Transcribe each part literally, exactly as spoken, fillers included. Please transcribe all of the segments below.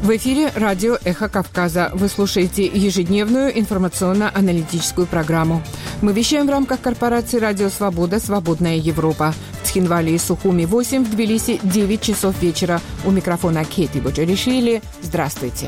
В эфире радио «Эхо Кавказа». Вы слушаете ежедневную информационно-аналитическую программу. Мы вещаем в рамках корпорации «Радио Свобода. Свободная Европа». В Цхинвале и Сухуми восемь, в Тбилиси девять часов вечера. У микрофона Кети Боджаришвили. Здравствуйте.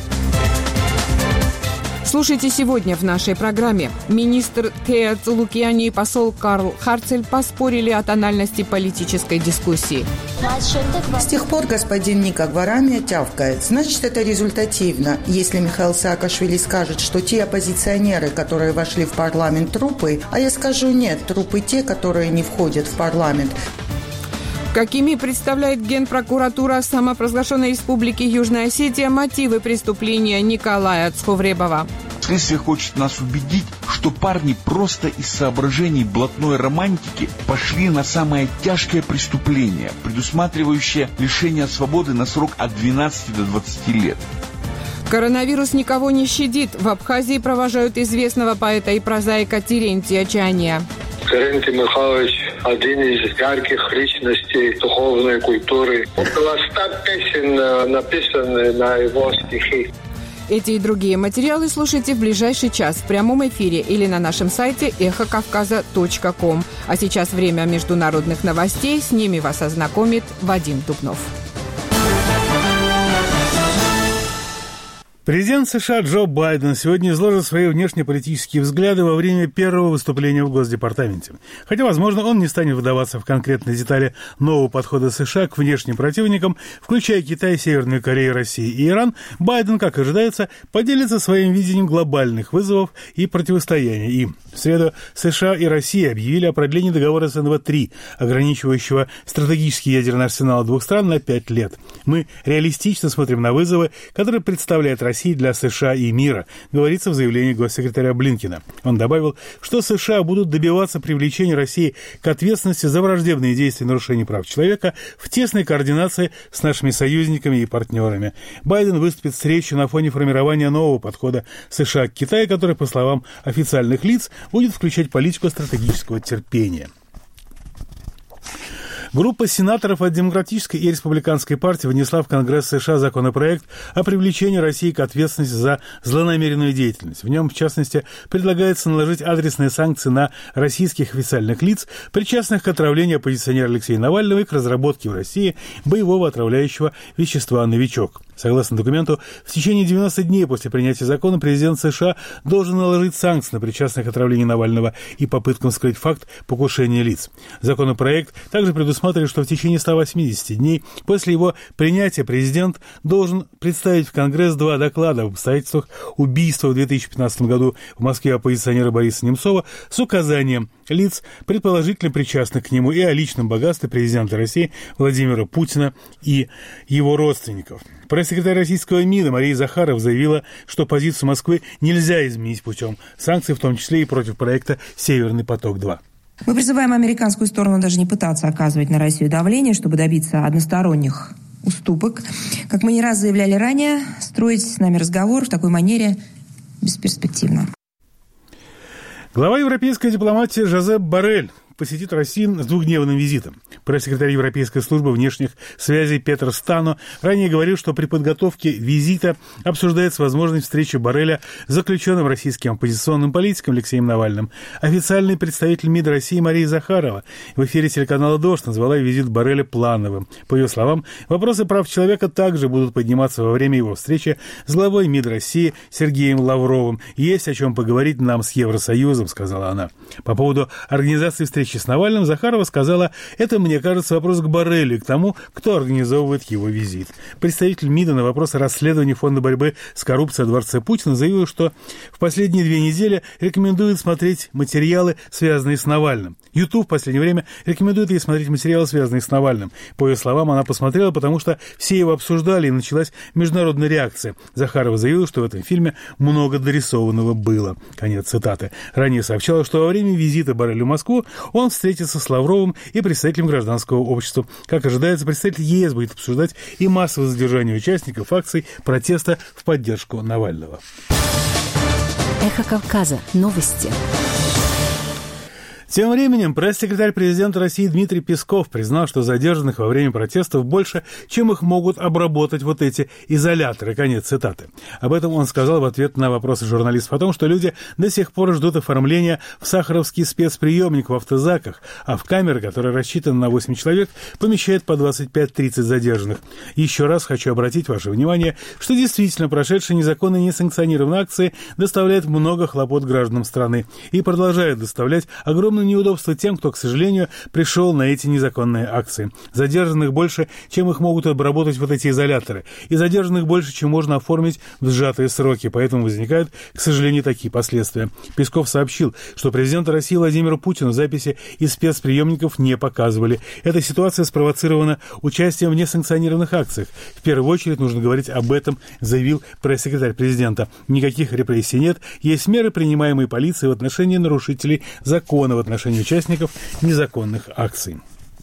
Слушайте сегодня в нашей программе. Министр Теа Цулукиани и посол Карл Харцель поспорили о тональности политической дискуссии. С тех пор господин Ника Гварами тявкает. Значит, это результативно. Если Михаил Саакашвили скажет, что те оппозиционеры, которые вошли в парламент, трупы, а я скажу нет, трупы те, которые не входят в парламент. Какими представляет Генпрокуратура самопровозглашенной республики Южная Осетия мотивы преступления Николая Цховребова? Следствие хочет нас убедить, что парни просто из соображений блатной романтики пошли на самое тяжкое преступление, предусматривающее лишение свободы на срок от двенадцати до двадцати лет. Коронавирус никого не щадит. В Абхазии провожают известного поэта и прозаика Терентия Чания. Терентий Михайлович – один из ярких личностей духовной культуры. Около ста песен написаны на его стихи. Эти и другие материалы слушайте в ближайший час в прямом эфире или на нашем сайте эхо кавказа точка ком. А сейчас время международных новостей. С ними вас ознакомит Вадим Дубнов. Президент США Джо Байден сегодня изложит свои внешнеполитические взгляды во время первого выступления в Госдепартаменте. Хотя, возможно, он не станет вдаваться в конкретные детали нового подхода США к внешним противникам, включая Китай, Северную Корею, Россию и Иран, Байден, как ожидается, поделится своим видением глобальных вызовов и противостояния им. В среду США и Россия объявили о продлении договора эс эн вэ три, ограничивающего стратегический ядерный арсенал двух стран на пять лет. Мы реалистично смотрим на вызовы, которые представляет Россия для США и мира, говорится в заявлении госсекретаря Блинкена. Он добавил, что США будут добиваться привлечения России к ответственности за враждебные действия и нарушения прав человека в тесной координации с нашими союзниками и партнерами. Байден выступит с речью на фоне формирования нового подхода США к Китаю, который, по словам официальных лиц, будет включать политику стратегического терпения. Группа сенаторов от Демократической и Республиканской партии внесла в Конгресс США законопроект о привлечении России к ответственности за злонамеренную деятельность. В нем, в частности, предлагается наложить адресные санкции на российских официальных лиц, причастных к отравлению оппозиционера Алексея Навального и к разработке в России боевого отравляющего вещества «Новичок». Согласно документу, в течение девяноста дней после принятия закона президент США должен наложить санкции на причастных к отравлению Навального и попыткам скрыть факт покушения лиц. Законопроект также предусматривает, что в течение ста восьмидесяти дней после его принятия президент должен представить в Конгресс два доклада об обстоятельствах убийства в две тысячи пятнадцатом году в Москве оппозиционера Бориса Немцова с указанием лиц, предположительно причастных к нему, и о личном богатстве президента России Владимира Путина и его родственников. Пресс-секретарь российского МИДа Мария Захарова заявила, что позицию Москвы нельзя изменить путем санкций, в том числе и против проекта «Северный поток-два». Мы призываем американскую сторону даже не пытаться оказывать на Россию давление, чтобы добиться односторонних уступок. Как мы не раз заявляли ранее, строить с нами разговор в такой манере бесперспективно. Глава европейской дипломатии Жозеп Боррель посетит Россию с двухдневным визитом. Пресс-секретарь Европейской службы внешних связей Петр Стано ранее говорил, что при подготовке визита обсуждается возможность встречи Борреля с заключенным российским оппозиционным политиком Алексеем Навальным. Официальный представитель МИД России Мария Захарова в эфире телеканала «Дождь» назвала визит Борреля плановым. По ее словам, вопросы прав человека также будут подниматься во время его встречи с главой МИД России Сергеем Лавровым. «Есть о чем поговорить нам с Евросоюзом», — сказала она. По поводу организации встречи с Навальным Захарова сказала: «Это, мне кажется, вопрос к Боррелю и к тому, кто организовывает его визит». Представитель МИДа на вопрос о расследовании Фонда борьбы с коррупцией о дворце Путина заявил, что в последние две недели рекомендует смотреть материалы, связанные с Навальным. YouTube в последнее время рекомендует ей смотреть материалы, связанные с Навальным. По ее словам, она посмотрела, потому что все его обсуждали, и началась международная реакция. Захарова заявила, что в этом фильме много дорисованного было. Конец цитаты. Ранее сообщала, что во время визита Борреля в Москву он встретится с Лавровым и представителем гражданского общества. Как ожидается, представитель ЕС будет обсуждать и массовое задержание участников акций протеста в поддержку Навального. Эхо Кавказа. Новости. Тем временем пресс-секретарь президента России Дмитрий Песков признал, что задержанных во время протестов больше, чем их могут обработать вот эти изоляторы. Конец цитаты. Об этом он сказал в ответ на вопросы журналистов о том, что люди до сих пор ждут оформления в сахаровский спецприемник в автозаках, а в камеры, которые рассчитаны на восемь человек, помещают по двадцать пять-тридцать задержанных. Еще раз хочу обратить ваше внимание, что действительно прошедшие незаконные и несанкционированные акции доставляют много хлопот гражданам страны и продолжают доставлять огромное неудобство тем, кто, к сожалению, пришел на эти незаконные акции. Задержанных больше, чем их могут обработать вот эти изоляторы, и задержанных больше, чем можно оформить в сжатые сроки, поэтому возникают, к сожалению, такие последствия. Песков сообщил, что президенту России Владимиру Путину записи из спецприемников не показывали. Эта ситуация спровоцирована участием в несанкционированных акциях. В первую очередь нужно говорить об этом, заявил пресс-секретарь президента. Никаких репрессий нет, есть меры, принимаемые полицией в отношении нарушителей закона, в отношении участников незаконных акций.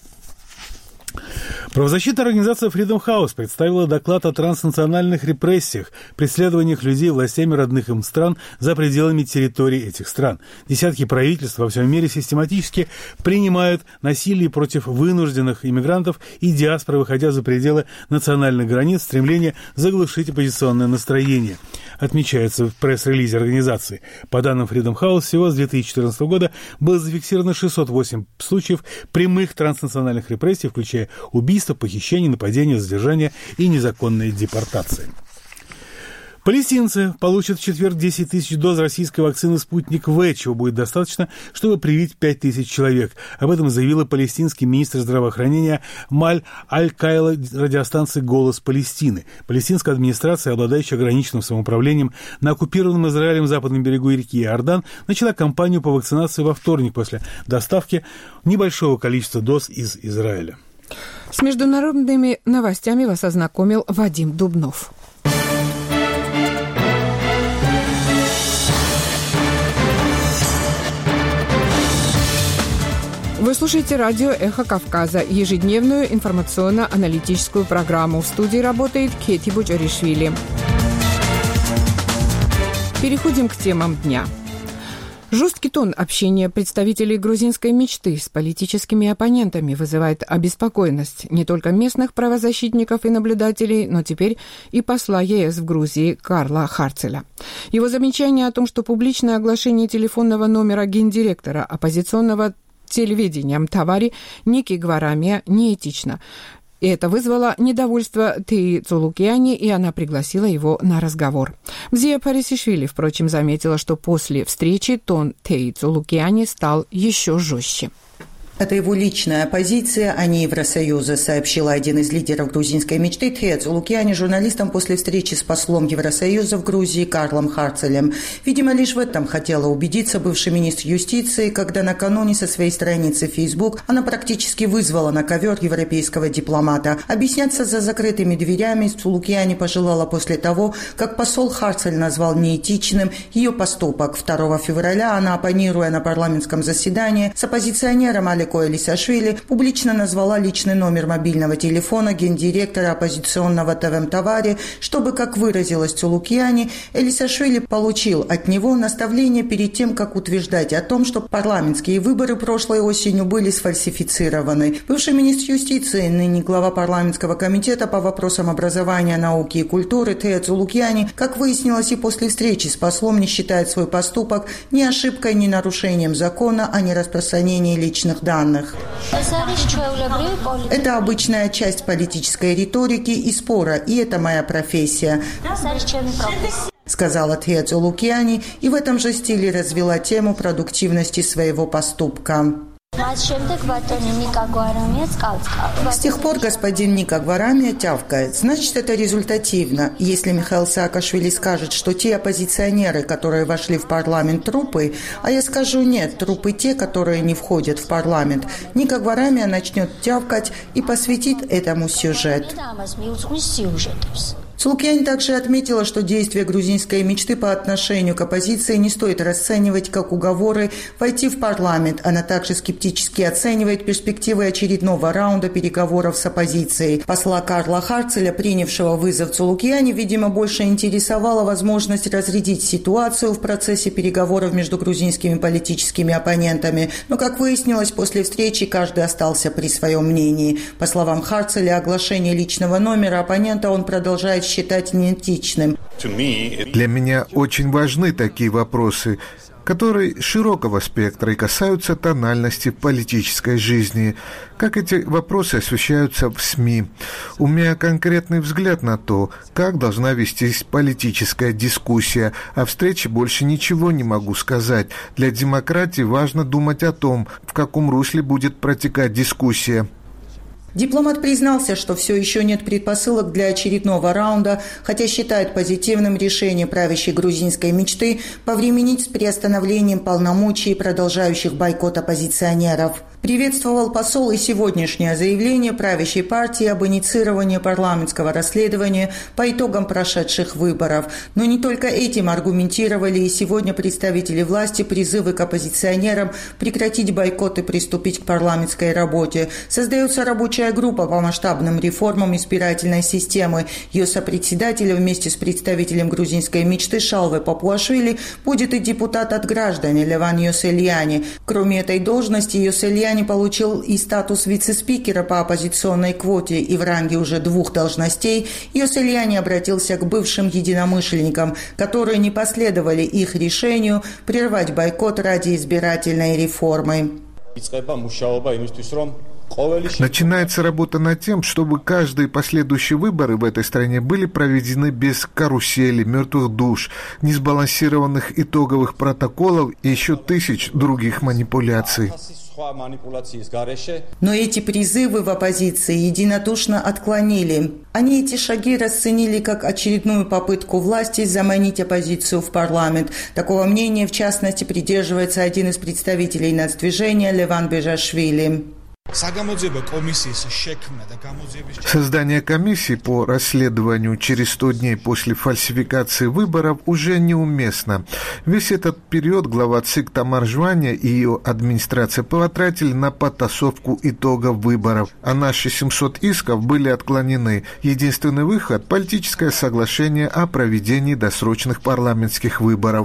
Правозащитная организация Freedom House представила доклад о транснациональных репрессиях, преследованиях людей властями родных им стран за пределами территорий этих стран. Десятки правительств во всем мире систематически принимают насилие против вынужденных иммигрантов и диаспоры, выходя за пределы национальных границ, стремление заглушить оппозиционное настроение. Отмечается в пресс-релизе организации. По данным Freedom House, всего с две тысячи четырнадцатого года было зафиксировано шестьсот восемь случаев прямых транснациональных репрессий, включая убийства, похищения, нападения, задержания и незаконные депортации. Палестинцы получат в четверг десять тысяч доз российской вакцины «Спутник В», чего будет достаточно, чтобы привить пять тысяч человек. Об этом заявила палестинский министр здравоохранения Маль Аль-Кайла радиостанции «Голос Палестины». Палестинская администрация, обладающая ограниченным самоуправлением на оккупированном Израилем западном берегу реки Иордан, начала кампанию по вакцинации во вторник после доставки небольшого количества доз из Израиля. С международными новостями вас ознакомил Вадим Дубнов. Вы слушаете радио «Эхо Кавказа», ежедневную информационно-аналитическую программу. В студии работает Кети Буджаришвили. Переходим к темам дня. Жесткий тон общения представителей грузинской мечты с политическими оппонентами вызывает обеспокоенность не только местных правозащитников и наблюдателей, но теперь и посла ЕС в Грузии Карла Харцеля. Его замечание о том, что публичное оглашение телефонного номера гендиректора оппозиционного телевидения Мтавари Ники Гварамия неэтично. И это вызвало недовольство Теи Цулукиани, и она пригласила его на разговор. Мзия Парисишвили, впрочем, заметила, что после встречи тон Теи Цулукиани стал еще жестче. Это его личная позиция, а не Евросоюза, сообщила один из лидеров грузинской мечты Тея Цулукиани журналистам после встречи с послом Евросоюза в Грузии Карлом Харцелем. Видимо, лишь в этом хотела убедиться бывший министр юстиции, когда накануне со своей страницы в Facebook она практически вызвала на ковер европейского дипломата. Объясняться за закрытыми дверями Цулукиани пожелала после того, как посол Харцель назвал неэтичным ее поступок. второго февраля она, оппонируя на парламентском заседании с оппозиционером Алико Элисашвили, публично назвала личный номер мобильного телефона гендиректора оппозиционного ТВ Мтавари, чтобы, как выразилась Цулукиани, Элисашвили получил от него наставление перед тем, как утверждать о том, что парламентские выборы прошлой осенью были сфальсифицированы. Бывший министр юстиции, ныне глава парламентского комитета по вопросам образования, науки и культуры Тея Цулукиани, как выяснилось и после встречи с послом, не считает свой поступок ни ошибкой, ни нарушением закона о нераспространении личных данных. Это обычная часть политической риторики и спора, и это моя профессия, сказала Тея Цулукиани, и в этом же стиле развела тему продуктивности своего поступка. С тех пор господин Ника Гварамия тявкает. Значит, это результативно. Если Михаил Саакашвили скажет, что те оппозиционеры, которые вошли в парламент, трупы, а я скажу нет, трупы те, которые не входят в парламент, Ника Гварамия начнет тявкать и посвятит этому сюжет. Цулукьяни также отметила, что действия грузинской мечты по отношению к оппозиции не стоит расценивать как уговоры войти в парламент. Она также скептически оценивает перспективы очередного раунда переговоров с оппозицией. Посла Карла Харцеля, принявшего вызов Цулукьяни, видимо, больше интересовала возможность разрядить ситуацию в процессе переговоров между грузинскими политическими оппонентами. Но, как выяснилось, после встречи каждый остался при своем мнении. По словам Харцеля, оглашение личного номера оппонента он продолжает считать неэтичным. Для меня очень важны такие вопросы, которые широкого спектра и касаются тональности в политической жизни, как эти вопросы освещаются в СМИ. У меня конкретный взгляд на то, как должна вестись политическая дискуссия. О встрече больше ничего не могу сказать. Для демократии важно думать о том, в каком русле будет протекать дискуссия. Дипломат признался, что все еще нет предпосылок для очередного раунда, хотя считает позитивным решение правящей грузинской мечты повременить с приостановлением полномочий продолжающих бойкот оппозиционеров. Приветствовал посол и сегодняшнее заявление правящей партии об инициировании парламентского расследования по итогам прошедших выборов. Но не только этим аргументировали и сегодня представители власти призывы к оппозиционерам прекратить бойкот и приступить к парламентской работе. Создается рабочая группа по масштабным реформам избирательной системы. Ее сопредседателем вместе с представителем грузинской мечты Шалвой Папуашвили будет и депутат от граждан Леван Йосельяни. Кроме этой должности, Йосельяни получил и статус вице-спикера по оппозиционной квоте, и в ранге уже двух должностей Йосельяни обратился к бывшим единомышленникам, которые не последовали их решению прервать бойкот ради избирательной реформы. Начинается работа над тем, чтобы каждые последующие выборы в этой стране были проведены без карусели, мертвых душ, несбалансированных итоговых протоколов и еще тысяч других манипуляций. Но эти призывы в оппозиции единодушно отклонили. Они эти шаги расценили как очередную попытку власти заманить оппозицию в парламент. Такого мнения, в частности, придерживается один из представителей нацдвижения Леван Бежашвили. Создание комиссии по расследованию через сто дней после фальсификации выборов уже неуместно. Весь этот период глава ЦИК Тамар Жваня и ее администрация потратили на подтасовку итогов выборов, а наши семьсот исков были отклонены. Единственный выход – политическое соглашение о проведении досрочных парламентских выборов.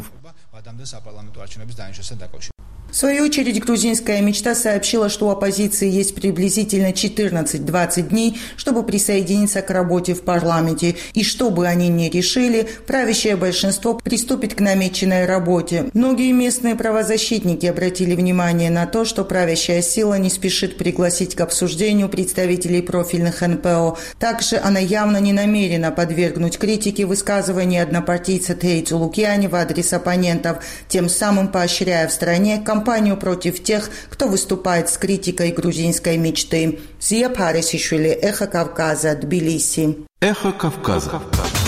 В свою очередь, грузинская мечта сообщила, что у оппозиции есть приблизительно четырнадцать-двадцать дней, чтобы присоединиться к работе в парламенте. И что бы они ни решили, правящее большинство приступит к намеченной работе. Многие местные правозащитники обратили внимание на то, что правящая сила не спешит пригласить к обсуждению представителей профильных эн пэ о. Также она явно не намерена подвергнуть критике высказывания однопартийца Теи Цулукьяни в адрес оппонентов, тем самым поощряя в стране кампанию против тех, кто выступает с критикой грузинской мечты. Зия Парисишвили, Эхо Кавказа, Тбилиси. Эхо Кавказа.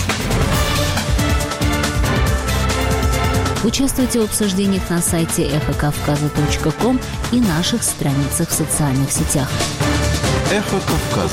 Участвуйте в обсуждениях на сайте эхо кавказа точка ком и наших страницах в социальных сетях. Эхо Кавказа.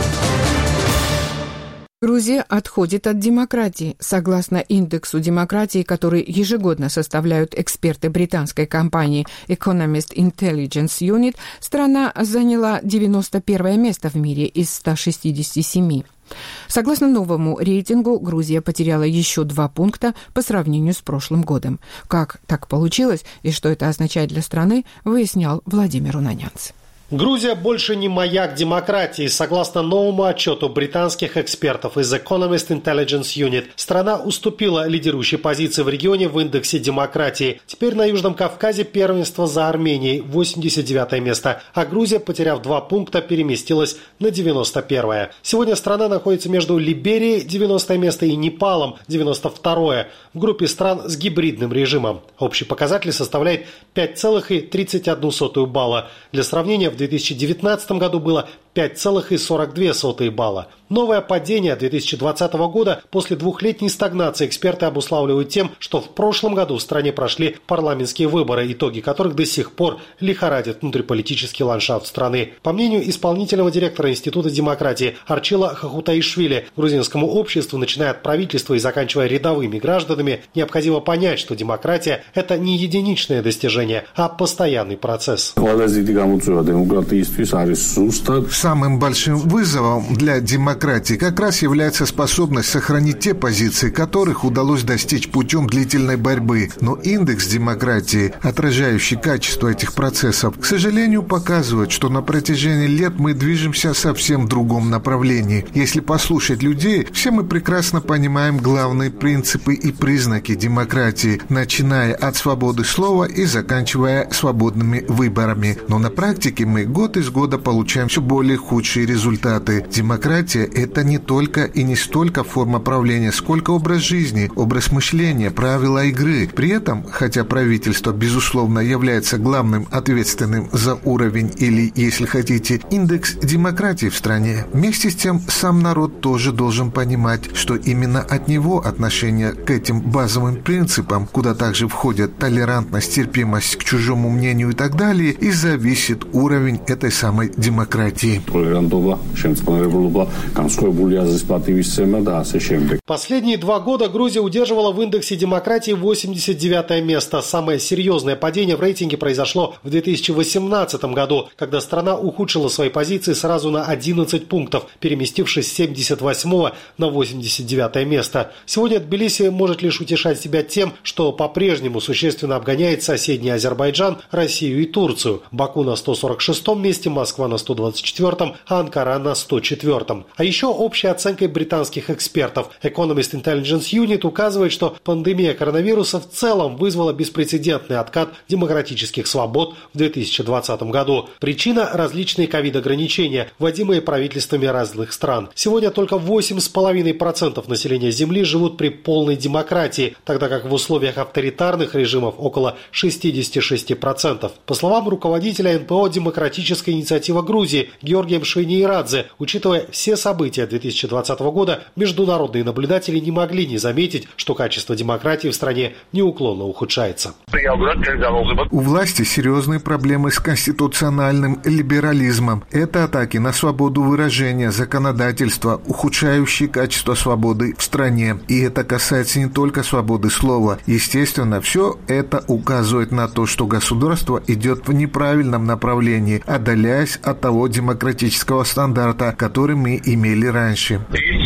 Грузия отходит от демократии. Согласно индексу демократии, который ежегодно составляют эксперты британской компании Economist Intelligence Unit, страна заняла девяносто первое место в мире из ста шестидесяти семи. Согласно новому рейтингу, Грузия потеряла еще два пункта по сравнению с прошлым годом. Как так получилось и что это означает для страны, выяснял Владимир Унанянц. Грузия больше не маяк демократии. Согласно новому отчету британских экспертов из Economist Intelligence Unit, страна уступила лидирующей позиции в регионе в индексе демократии. Теперь на Южном Кавказе первенство за Арменией, восемьдесят девятое место, а Грузия, потеряв два пункта, переместилась на девяносто первое. Сегодня страна находится между Либерией, девяностое место, и Непалом, девяносто второе, в группе стран с гибридным режимом. Общий показатель составляет пять целых тридцать одну сотую балла. Для сравнения, в две тысячи девятнадцатом году было пять целых сорок две сотых балла. Новое падение две тысячи двадцатого года после двухлетней стагнации эксперты обуславливают тем, что в прошлом году в стране прошли парламентские выборы, итоги которых до сих пор лихорадят внутриполитический ландшафт страны. По мнению исполнительного директора Института демократии Арчила Хахутаишвили, грузинскому обществу, начиная от правительства и заканчивая рядовыми гражданами, необходимо понять, что демократия – это не единичное достижение, а постоянный процесс. Самым большим вызовом для демократии как раз является способность сохранить те позиции, которых удалось достичь путем длительной борьбы. Но индекс демократии, отражающий качество этих процессов, к сожалению, показывает, что на протяжении лет мы движемся совсем в другом направлении. Если послушать людей, все мы прекрасно понимаем главные принципы и признаки демократии, начиная от свободы слова и заканчивая свободными выборами. Но на практике мы год из года получаем все более худшие результаты. Демократия – это не только и не столько форма правления, сколько образ жизни, образ мышления, правила игры. При этом, хотя правительство, безусловно, является главным ответственным за уровень или, если хотите, индекс демократии в стране, вместе с тем сам народ тоже должен понимать, что именно от него отношение к этим базовым принципам, куда также входят толерантность, терпимость к чужому мнению и так далее, и зависит уровень этой самой демократии. Последние два года Грузия удерживала в индексе демократии восемьдесят девятое место. Самое серьезное падение в рейтинге произошло в две тысячи восемнадцатом году, когда страна ухудшила свои позиции сразу на одиннадцать пунктов, переместившись с семьдесят восьмого на восемьдесят девятое место. Сегодня Тбилиси может лишь утешать себя тем, что по-прежнему существенно обгоняет соседний Азербайджан, Россию и Турцию. Баку на сто сорок шестом месте, Москва на сто двадцать четвёртом, а Анкара на сто четвёртом. А еще общей оценкой британских экспертов Economist Intelligence Unit указывает, что пандемия коронавируса в целом вызвала беспрецедентный откат демократических свобод в две тысячи двадцатом году. Причина – различные ковид-ограничения, вводимые правительствами разных стран. Сегодня только восемь целых пять десятых процента населения Земли живут при полной демократии, тогда как в условиях авторитарных режимов около шестьдесят шесть процентов. По словам руководителя эн пэ о «Демократическая инициатива Грузии» Георгия Мшвейнирадзе, учитывая все события две тысячи двадцатого года, международные наблюдатели не могли не заметить, что качество демократии в стране неуклонно ухудшается. У власти серьезные проблемы с конституциональным либерализмом. Это атаки на свободу выражения, законодательства, ухудшающие качество свободы в стране. И это касается не только свободы слова. Естественно, все это указывает на то, что государство идет в неправильном направлении, отдаляясь от того демократического стандарта, который мы имели раньше.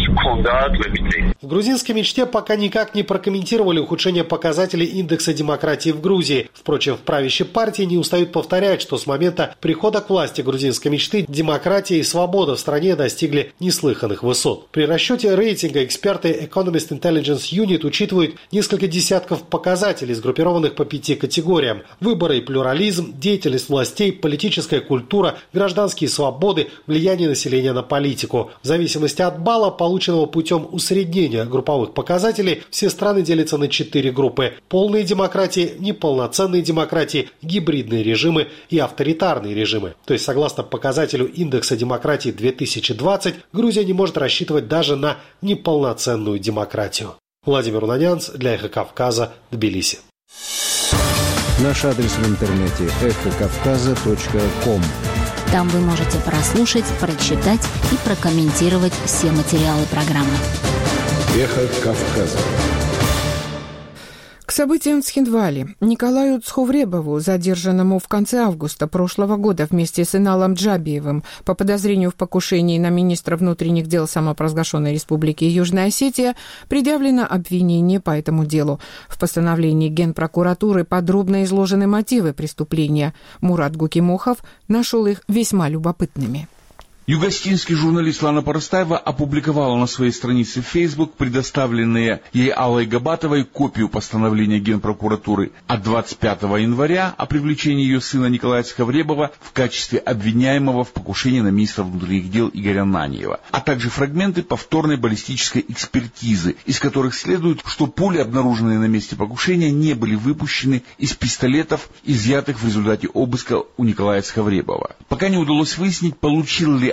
В грузинской мечте пока никак не прокомментировали ухудшение показателей индекса демократии в Грузии. Впрочем, в правящей партии не устают повторять, что с момента прихода к власти грузинской мечты демократия и свобода в стране достигли неслыханных высот. При расчете рейтинга эксперты Economist Intelligence Unit учитывают несколько десятков показателей, сгруппированных по пяти категориям: выборы и плюрализм, деятельность властей, политическая культура, гражданские свободы, влияние населения на политику. В зависимости от балла, полученного путем усреднения групповых показателей, все страны делятся на четыре группы: полные демократии, неполноценные демократии, гибридные режимы и авторитарные режимы. То есть, согласно показателю индекса демократии две тысячи двадцать, Грузия не может рассчитывать даже на неполноценную демократию. Владимир Унанянц для «Эхо Кавказа», Тбилиси. Наш адрес в интернете эхо кавказа точка ком. Там вы можете прослушать, прочитать и прокомментировать все материалы программы. Эхо Кавказа. К событиям в Схиндвале. Николаю Цховребову, задержанному в конце августа прошлого года вместе с Иналом Джабиевым по подозрению в покушении на министра внутренних дел самопровозглашенной республики Южная Осетия, предъявлено обвинение по этому делу. В постановлении Генпрокуратуры подробно изложены мотивы преступления. Мурат Гукимохов нашел их весьма любопытными. Югостинский журналист Лана Поростаева опубликовала на своей странице в Facebook предоставленные ей Аллой Габатовой копию постановления Генпрокуратуры от двадцать пятого января о привлечении ее сына Николая Цховребова в качестве обвиняемого в покушении на министра внутренних дел Игоря Наньева, а также фрагменты повторной баллистической экспертизы, из которых следует, что пули, обнаруженные на месте покушения, не были выпущены из пистолетов, изъятых в результате обыска у Николая Цховребова. Пока не удалось выяснить, получил ли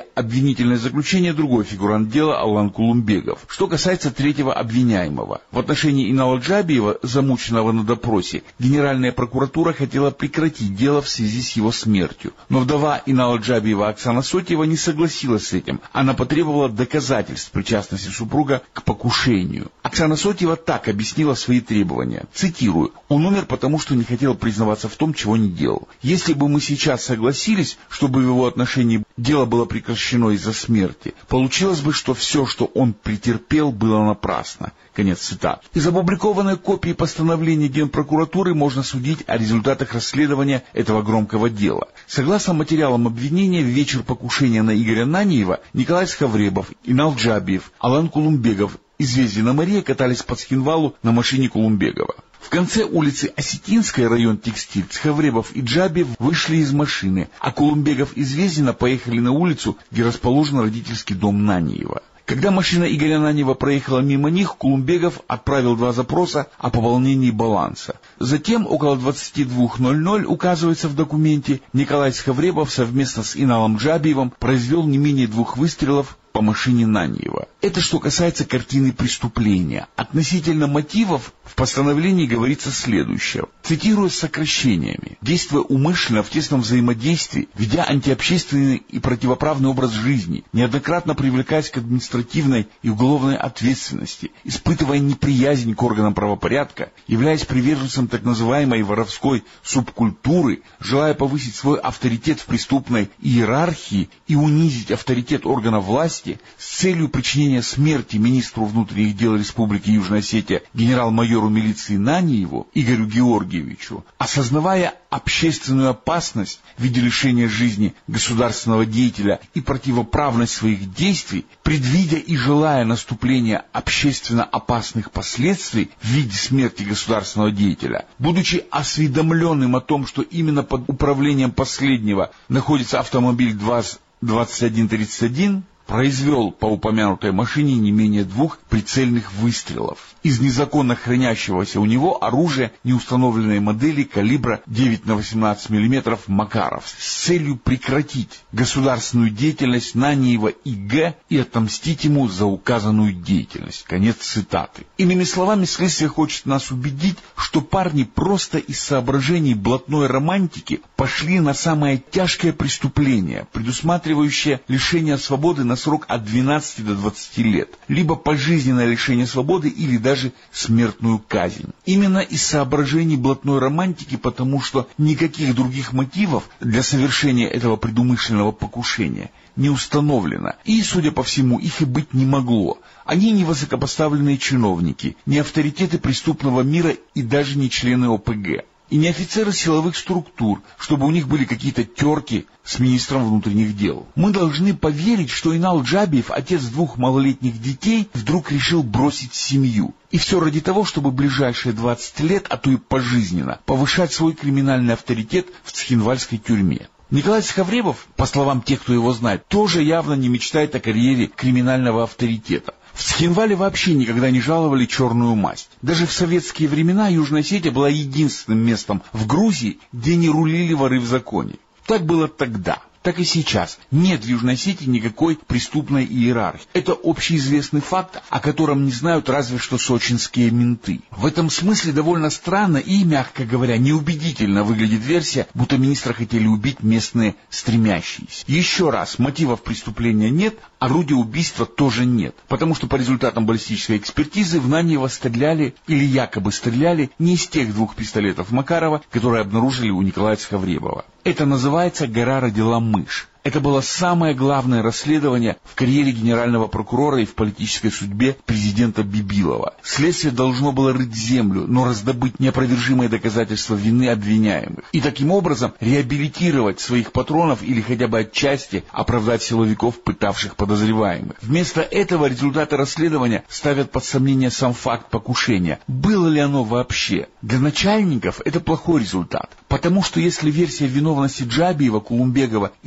обвинительное заключение другой фигурант дела Алан Кулумбегов. Что касается третьего обвиняемого. В отношении Инала Джабиева, замученного на допросе, Генеральная прокуратура хотела прекратить дело в связи с его смертью. Но вдова Инала Джабиева Оксана Сотьева не согласилась с этим. Она потребовала доказательств причастности супруга к покушению. Оксана Сотьева так объяснила свои требования. Цитирую: «Он умер, потому что не хотел признаваться в том, чего не делал. Если бы мы сейчас согласились, чтобы в его отношении дело было прекращено из-за смерти, получилось бы, что все, что он претерпел, было напрасно». Конец цитат. Из опубликованной копии постановления Генпрокуратуры можно судить о результатах расследования этого громкого дела. Согласно материалам обвинения, в вечер покушения на Игоря Наниева Николай Схавребов, Инал Джабиев, Алан Кулумбегов и Звездина Мария катались по Цхинвалу на машине Кулумбегова. В конце улицы Осетинская, район Текстиль, Схавребов и Джабиев вышли из машины, а Кулумбегов и Звездина поехали на улицу, где расположен родительский дом Наниева. Когда машина Игоря Наниева проехала мимо них, Кулумбегов отправил два запроса о пополнении баланса. Затем, около двадцати двух ноль-ноль, указывается в документе, Николай Схавребов совместно с Иналом Джабиевым произвел не менее двух выстрелов по машине Наниева. Это что касается картины преступления. Относительно мотивов в постановлении говорится следующее. Цитирую с сокращениями. «Действуя умышленно в тесном взаимодействии, ведя антиобщественный и противоправный образ жизни, неоднократно привлекаясь к административной и уголовной ответственности, испытывая неприязнь к органам правопорядка, являясь приверженцем так называемой воровской субкультуры, желая повысить свой авторитет в преступной иерархии и унизить авторитет органов власти, с целью причинения смерти министру внутренних дел Республики Южная Осетия генерал-майору милиции Наниеву Игорю Георгиевичу, осознавая общественную опасность в виде лишения жизни государственного деятеля и противоправность своих действий, предвидя и желая наступления общественно опасных последствий в виде смерти государственного деятеля, будучи осведомленным о том, что именно под управлением последнего находится автомобиль ДВАЗ двадцать один тридцать один, произвел по упомянутой машине не менее двух прицельных выстрелов из незаконно хранящегося у него оружия неустановленной модели калибра девять на восемнадцать миллиметров Макаров с целью прекратить государственную деятельность Наниева И Г и отомстить ему за указанную деятельность». Конец цитаты. Иными словами, следствие хочет нас убедить, что парни просто из соображений блатной романтики пошли на самое тяжкое преступление, предусматривающее лишение свободы на срок от двенадцати до двадцати лет, либо пожизненное лишение свободы или даже смертную казнь. Именно из соображений блатной романтики, потому что никаких других мотивов для совершения этого предумышленного покушения не установлено, и, судя по всему, их и быть не могло. Они не высокопоставленные чиновники, не авторитеты преступного мира и даже не члены О П Г. И не офицеры силовых структур, чтобы у них были какие-то терки с министром внутренних дел. Мы должны поверить, что Инал Джабиев, отец двух малолетних детей, вдруг решил бросить семью. И все ради того, чтобы ближайшие двадцать лет, а то и пожизненно, повышать свой криминальный авторитет в цхинвальской тюрьме. Николай Схавребов, по словам тех, кто его знает, тоже явно не мечтает о карьере криминального авторитета. В Цхинвале вообще никогда не жаловали черную масть. Даже в советские времена Южная Осетия была единственным местом в Грузии, где не рулили воры в законе. Так было тогда. Так и сейчас. Нет в Южной Осетии никакой преступной иерархии. Это общеизвестный факт, о котором не знают разве что сочинские менты. В этом смысле довольно странно и, мягко говоря, неубедительно выглядит версия, будто министра хотели убить местные стремящиеся. Еще раз, мотивов преступления нет, орудия убийства тоже нет. Потому что по результатам баллистической экспертизы в Наниева стреляли или якобы стреляли не из тех двух пистолетов Макарова, которые обнаружили у Николая Схавребова. Это называется «Гора родила мышь». Это было самое главное расследование в карьере генерального прокурора и в политической судьбе президента Бибилова. Следствие должно было рыть землю, но раздобыть неопровержимые доказательства вины обвиняемых. И таким образом реабилитировать своих патронов или хотя бы отчасти оправдать силовиков, пытавших подозреваемых. Вместо этого результаты расследования ставят под сомнение сам факт покушения. Было ли оно вообще? Для начальников это плохой результат. Потому что если версия виновности Джабиева, Кулумбегова и Цхавребова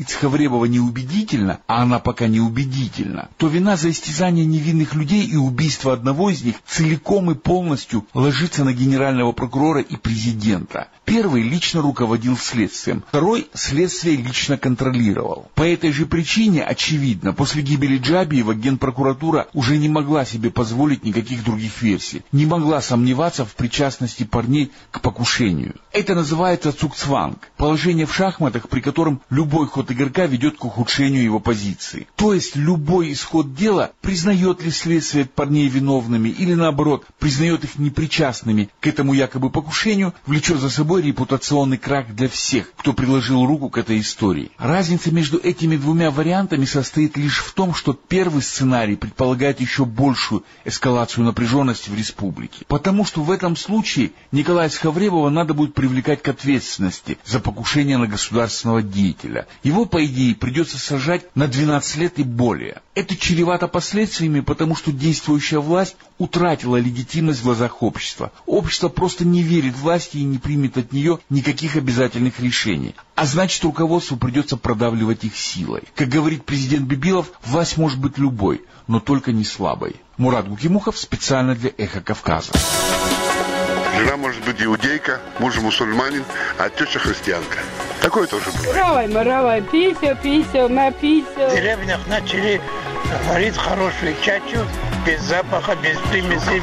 Хавребова неубедительна, а она пока неубедительна, то вина за истязание невинных людей и убийство одного из них целиком и полностью ложится на генерального прокурора и президента. Первый лично руководил следствием, второй следствие лично контролировал. По этой же причине, очевидно, после гибели Джабиева Генпрокуратура уже не могла себе позволить никаких других версий, не могла сомневаться в причастности парней к покушению. Это называется цугцванг, положение в шахматах, при котором любой ход игрока ведет к ухудшению его позиции. То есть любой исход дела, признает ли следствие парней виновными или наоборот, признает их непричастными к этому якобы покушению, влечет за собой репутационный крах для всех, кто приложил руку к этой истории. Разница между этими двумя вариантами состоит лишь в том, что первый сценарий предполагает еще большую эскалацию напряженности в республике. Потому что в этом случае Николая Хавребова надо будет привлекать к ответственности за покушение на государственного деятеля. Его, по идее, придется сажать на двенадцать лет и более. Это чревато последствиями, потому что действующая власть утратила легитимность в глазах общества. Общество просто не верит власти и не примет от нее никаких обязательных решений. А значит, руководству придется продавливать их силой. Как говорит президент Бибилов, власть может быть любой, но только не слабой. Мурат Гукимухов специально для «Эхо Кавказа». Жена может быть иудейка, муж мусульманин, а теща христианка. Такое тоже бывает. Равай, маравай, писю, писю, на писю. В деревнях начали варить хорошую чачу, без запаха, без примесей.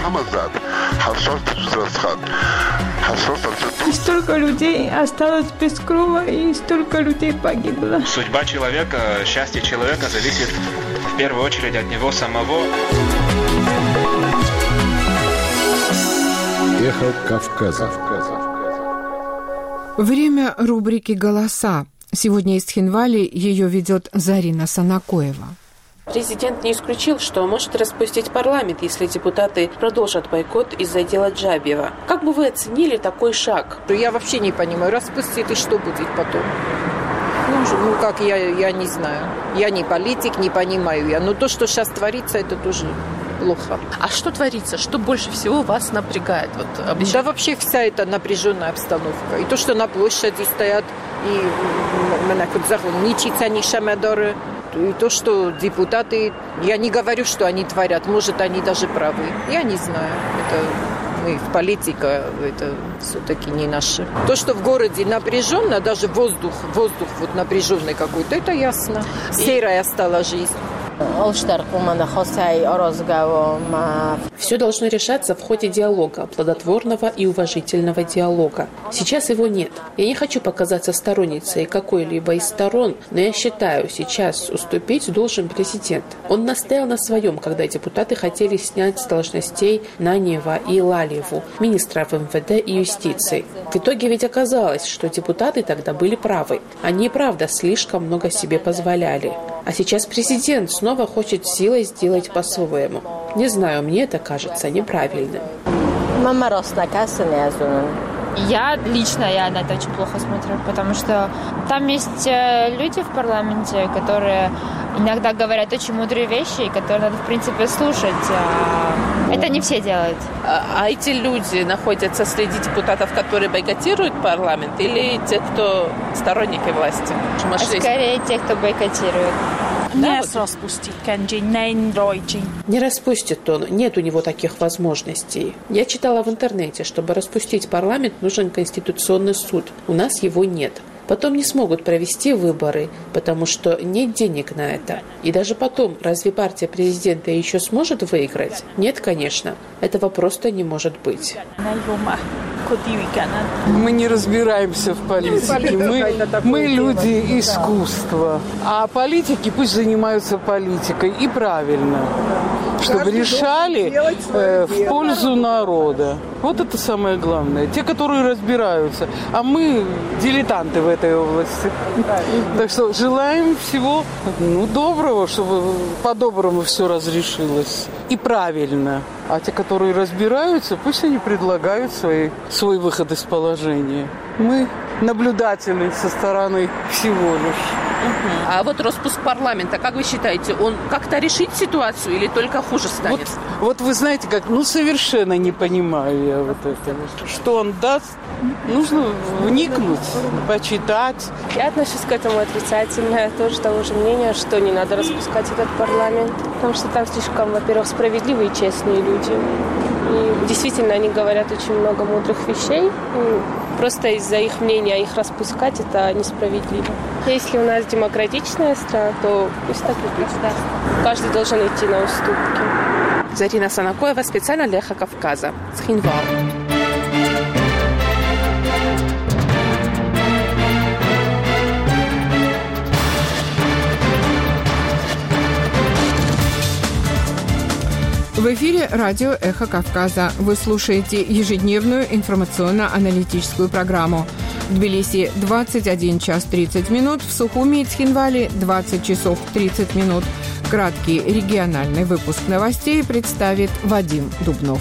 И столько людей осталось без крова, и столько людей погибло. Судьба человека, счастье человека зависит в первую очередь от него самого. Эхо Кавказа. Время рубрики «Голоса». Сегодня из Тхинвали ее ведет Зарина Санакоева. Президент не исключил, что может распустить парламент, если депутаты продолжат бойкот из-за дела Джабиева. Как бы вы оценили такой шаг? Я вообще не понимаю, распустит и что будет потом? Ну, ну как, я, я не знаю. Я не политик, не понимаю я. Но то, что сейчас творится, это тоже плохо. А что творится? Что больше всего вас напрягает? Вот, обычно... Да вообще вся эта напряженная обстановка. И то, что на площади стоят и ничица, ни шамедоры. И то, что депутаты, я не говорю, что они творят, может, они даже правы. Я не знаю. Это мы в политике, это все-таки не наше. То, что в городе напряженно, даже воздух, воздух вот напряженный какой-то, это ясно. Серая стала жизнь. Все должно решаться в ходе диалога, плодотворного и уважительного диалога. Сейчас его нет. Я не хочу показаться сторонницей какой-либо из сторон, но я считаю, сейчас уступить должен президент. Он настоял на своем, когда депутаты хотели снять с должностей Нанева и Лалиеву, министров эм вэ дэ и юстиции. В итоге ведь оказалось, что депутаты тогда были правы. Они, правда, слишком много себе позволяли. А сейчас президент снова хочет силой сделать по-своему. Не знаю, мне это кажется неправильным. Я лично я на это очень плохо смотрю, потому что там есть люди в парламенте, которые иногда говорят очень мудрые вещи, и которые надо, в принципе, слушать. Это не все делают. А, а эти люди находятся среди депутатов, которые бойкотируют парламент, или те, кто сторонники власти? А скорее те, кто бойкотирует. Не распустит, не распустит он, нет у него таких возможностей. Я читала в интернете, чтобы распустить парламент, нужен конституционный суд. У нас его нет. Потом не смогут провести выборы, потому что нет денег на это. И даже потом, разве партия президента еще сможет выиграть? Нет, конечно. Этого просто не может быть. Мы не разбираемся в политике. Мы, мы люди искусства. А политики пусть занимаются политикой. И правильно. Чтобы решали э, в пользу народа. Вот это самое главное. Те, которые разбираются. А мы дилетанты в этой области. Так что желаем всего ну, доброго, чтобы по-доброму все разрешилось. И правильно. А те, которые разбираются, пусть они предлагают свои, свой выход из положения. Мы наблюдателей со стороны всего лишь. Uh-huh. А вот распуск парламента, как вы считаете, он как-то решит ситуацию или только хуже станет? Вот, вот вы знаете, как, ну, совершенно не понимаю я вот это. Что он даст? Нужно вникнуть, почитать. Я отношусь к этому отрицательно. Я тоже того же мнения, что не надо распускать этот парламент. Потому что там слишком, во-первых, справедливые и честные люди. И действительно, они говорят очень много мудрых вещей. И просто из-за их мнения их распускать, это несправедливо. Если у нас демократичная страна, то пусть так и будет. Каждый должен идти на уступки. Зарина Санакоева специально для Эхо Кавказа. Схинвал. В эфире радио «Эхо Кавказа». Вы слушаете ежедневную информационно-аналитическую программу. В Тбилиси двадцать один час тридцать минут, в Сухуми и Цхинвале двадцать часов тридцать минут. Краткий региональный выпуск новостей представит Вадим Дубнов.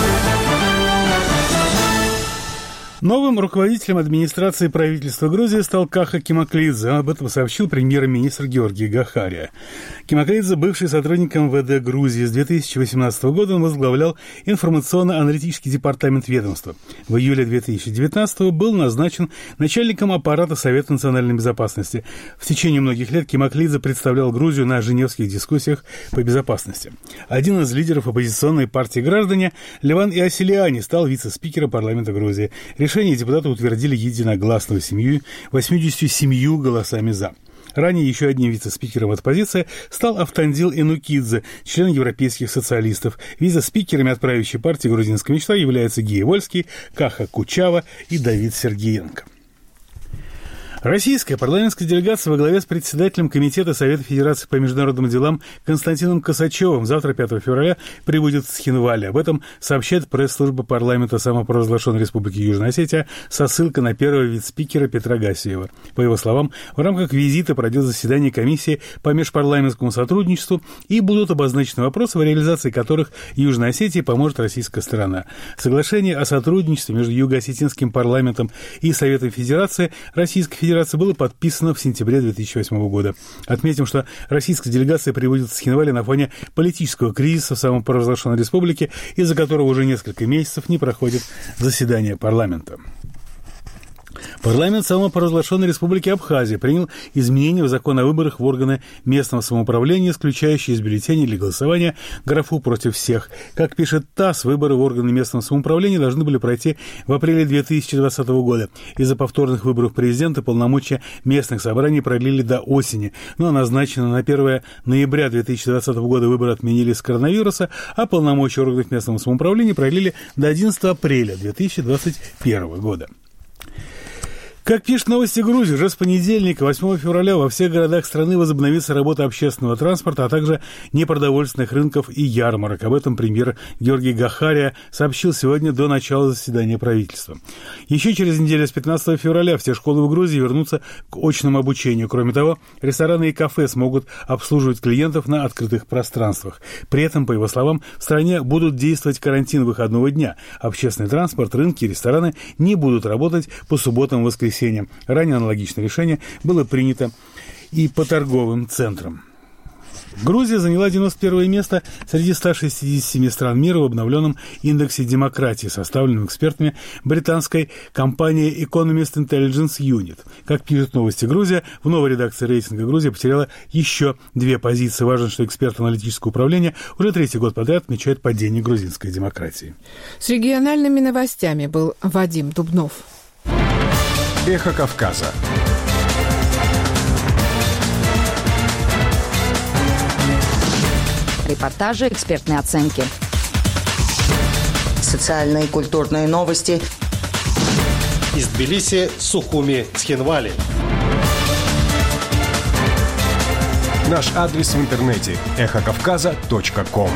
Новым руководителем администрации правительства Грузии стал Каха Кимаклидзе. Об этом сообщил премьер-министр Георгий Гахария. Кимаклидзе, бывший сотрудник эм вэ дэ Грузии, с две тысячи восемнадцатого года он возглавлял информационно-аналитический департамент ведомства. В июле две тысячи девятнадцатого был назначен начальником аппарата Совета национальной безопасности. В течение многих лет Кимаклидзе представлял Грузию на женевских дискуссиях по безопасности. Один из лидеров оппозиционной партии «Граждане» Леван Иосилиани стал вице-спикером парламента Грузии. Решение депутаты утвердили единогласно семью, восемьюдесятью семью голосами «за». Ранее еще одним вице-спикером от оппозиции стал Автандил Энукидзе, член европейских социалистов. Вице-спикерами от правящей партии «Грузинская мечта» являются Гия Вольский, Каха Кучава и Давид Сергеенко. Российская парламентская делегация во главе с председателем Комитета Совета Федерации по международным делам Константином Косачевым завтра, пятого февраля, прибудет в Цхинвале. Об этом сообщает пресс-служба парламента самопровозглашенной Республики Южная Осетия со ссылкой на первого вице-спикера Петра Гасиева. По его словам, в рамках визита пройдет заседание комиссии по межпарламентскому сотрудничеству и будут обозначены вопросы, в реализации которых Южной Осетии поможет российская сторона. Соглашение о сотрудничестве между Юго-Осетинским парламентом и Советом Федерации Российской Федерации было подписано в сентябре две тысячи восьмого года. Отметим, что российская делегация прибудет в Цхинвале на фоне политического кризиса в самопровозглашенной республике, из-за которого уже несколько месяцев не проходит заседание парламента. Парламент самопровозглашенной Республики Абхазия принял изменения в закон о выборах в органы местного самоуправления, исключающие из бюллетеней для голосования графу «против всех». Как пишет ТАСС, выборы в органы местного самоуправления должны были пройти в апреле две тысячи двадцатого года. Из-за повторных выборов президента полномочия местных собраний продлили до осени, но назначено на первое ноября две тысячи двадцатого года выборы отменили из коронавируса, а полномочия органов местного самоуправления продлили до одиннадцатого апреля две тысячи двадцать первого года. Как пишет «Новости Грузии», уже с понедельника, восьмого февраля, во всех городах страны возобновится работа общественного транспорта, а также непродовольственных рынков и ярмарок. Об этом премьер Георгий Гахария сообщил сегодня до начала заседания правительства. Еще через неделю, с пятнадцатого февраля, все школы в Грузии вернутся к очному обучению. Кроме того, рестораны и кафе смогут обслуживать клиентов на открытых пространствах. При этом, по его словам, в стране будут действовать карантин выходного дня. Общественный транспорт, рынки и рестораны не будут работать по субботам и воскресеньям. Ранее аналогичное решение было принято и по торговым центрам. Грузия заняла девяносто первое место среди ста шестидесяти семи стран мира в обновленном индексе демократии, составленном экспертами британской компании Economist Intelligence Unit. Как пишет «Новости Грузия», в новой редакции рейтинга Грузия потеряла еще две позиции. Важно, что эксперты аналитического управления уже третий год подряд отмечают падение грузинской демократии. С региональными новостями был Вадим Дубнов. Эхо Кавказа. Репортажи, экспертные оценки. Социальные и культурные новости. Из Тбилиси, Сухуми, Цхинвали. Наш адрес в интернете – эхо кавказа точка ком.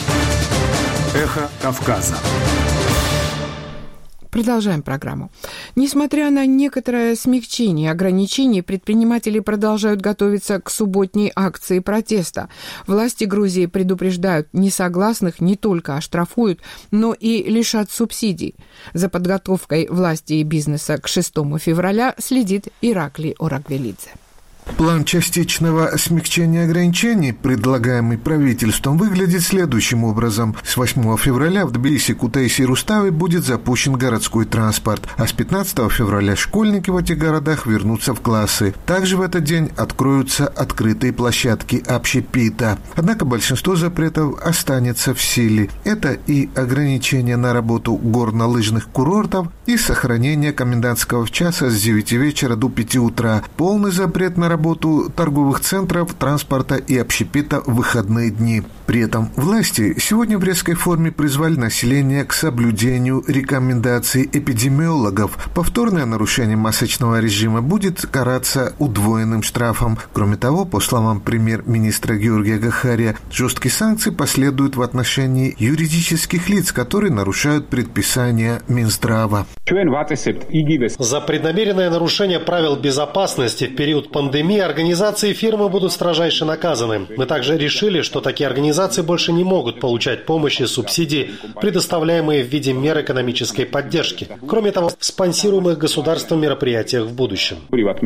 Эхо Кавказа. Продолжаем программу. Несмотря на некоторое смягчение ограничений, предприниматели продолжают готовиться к субботней акции протеста. Власти Грузии предупреждают, несогласных не только оштрафуют, но и лишат субсидий. За подготовкой власти и бизнеса к шестому февраля следит Ираклий Орагвелидзе. План частичного смягчения ограничений, предлагаемый правительством, выглядит следующим образом. С восьмого февраля в Тбилиси, Кутаиси и Руставе будет запущен городской транспорт, а с пятнадцатого февраля школьники в этих городах вернутся в классы. Также в этот день откроются открытые площадки общепита. Однако большинство запретов останется в силе. Это и ограничения на работу горнолыжных курортов, и сохранение комендантского часа с девяти вечера до пяти утра, полный запрет на работу торговых центров, транспорта и общепита в выходные дни. При этом власти сегодня в резкой форме призвали население к соблюдению рекомендаций эпидемиологов. Повторное нарушение масочного режима будет караться удвоенным штрафом. Кроме того, по словам премьер-министра Георгия Гахария, жесткие санкции последуют в отношении юридических лиц, которые нарушают предписания Минздрава. За преднамеренное нарушение правил безопасности в период пандемии организации и фирмы будут строжайше наказаны. Мы также решили, что такие организации больше не могут получать помощь и субсидии, предоставляемые в виде мер экономической поддержки. Кроме того, в спонсируемых государством мероприятиях в будущем.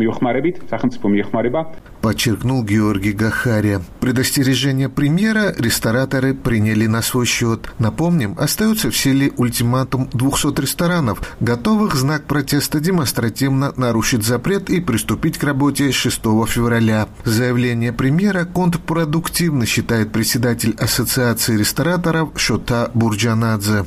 Подчеркнул Георгий Гахария. Предостережение премьера рестораторы приняли на свой счет. Напомним, остается в силе ультиматум двухсот ресторанов, готовых в знак протеста демонстративно нарушить запрет и приступить к работе шестого февраля. Заявление премьера контрпродуктивно, считает председатель Ассоциации рестораторов Шота Бурджанадзе.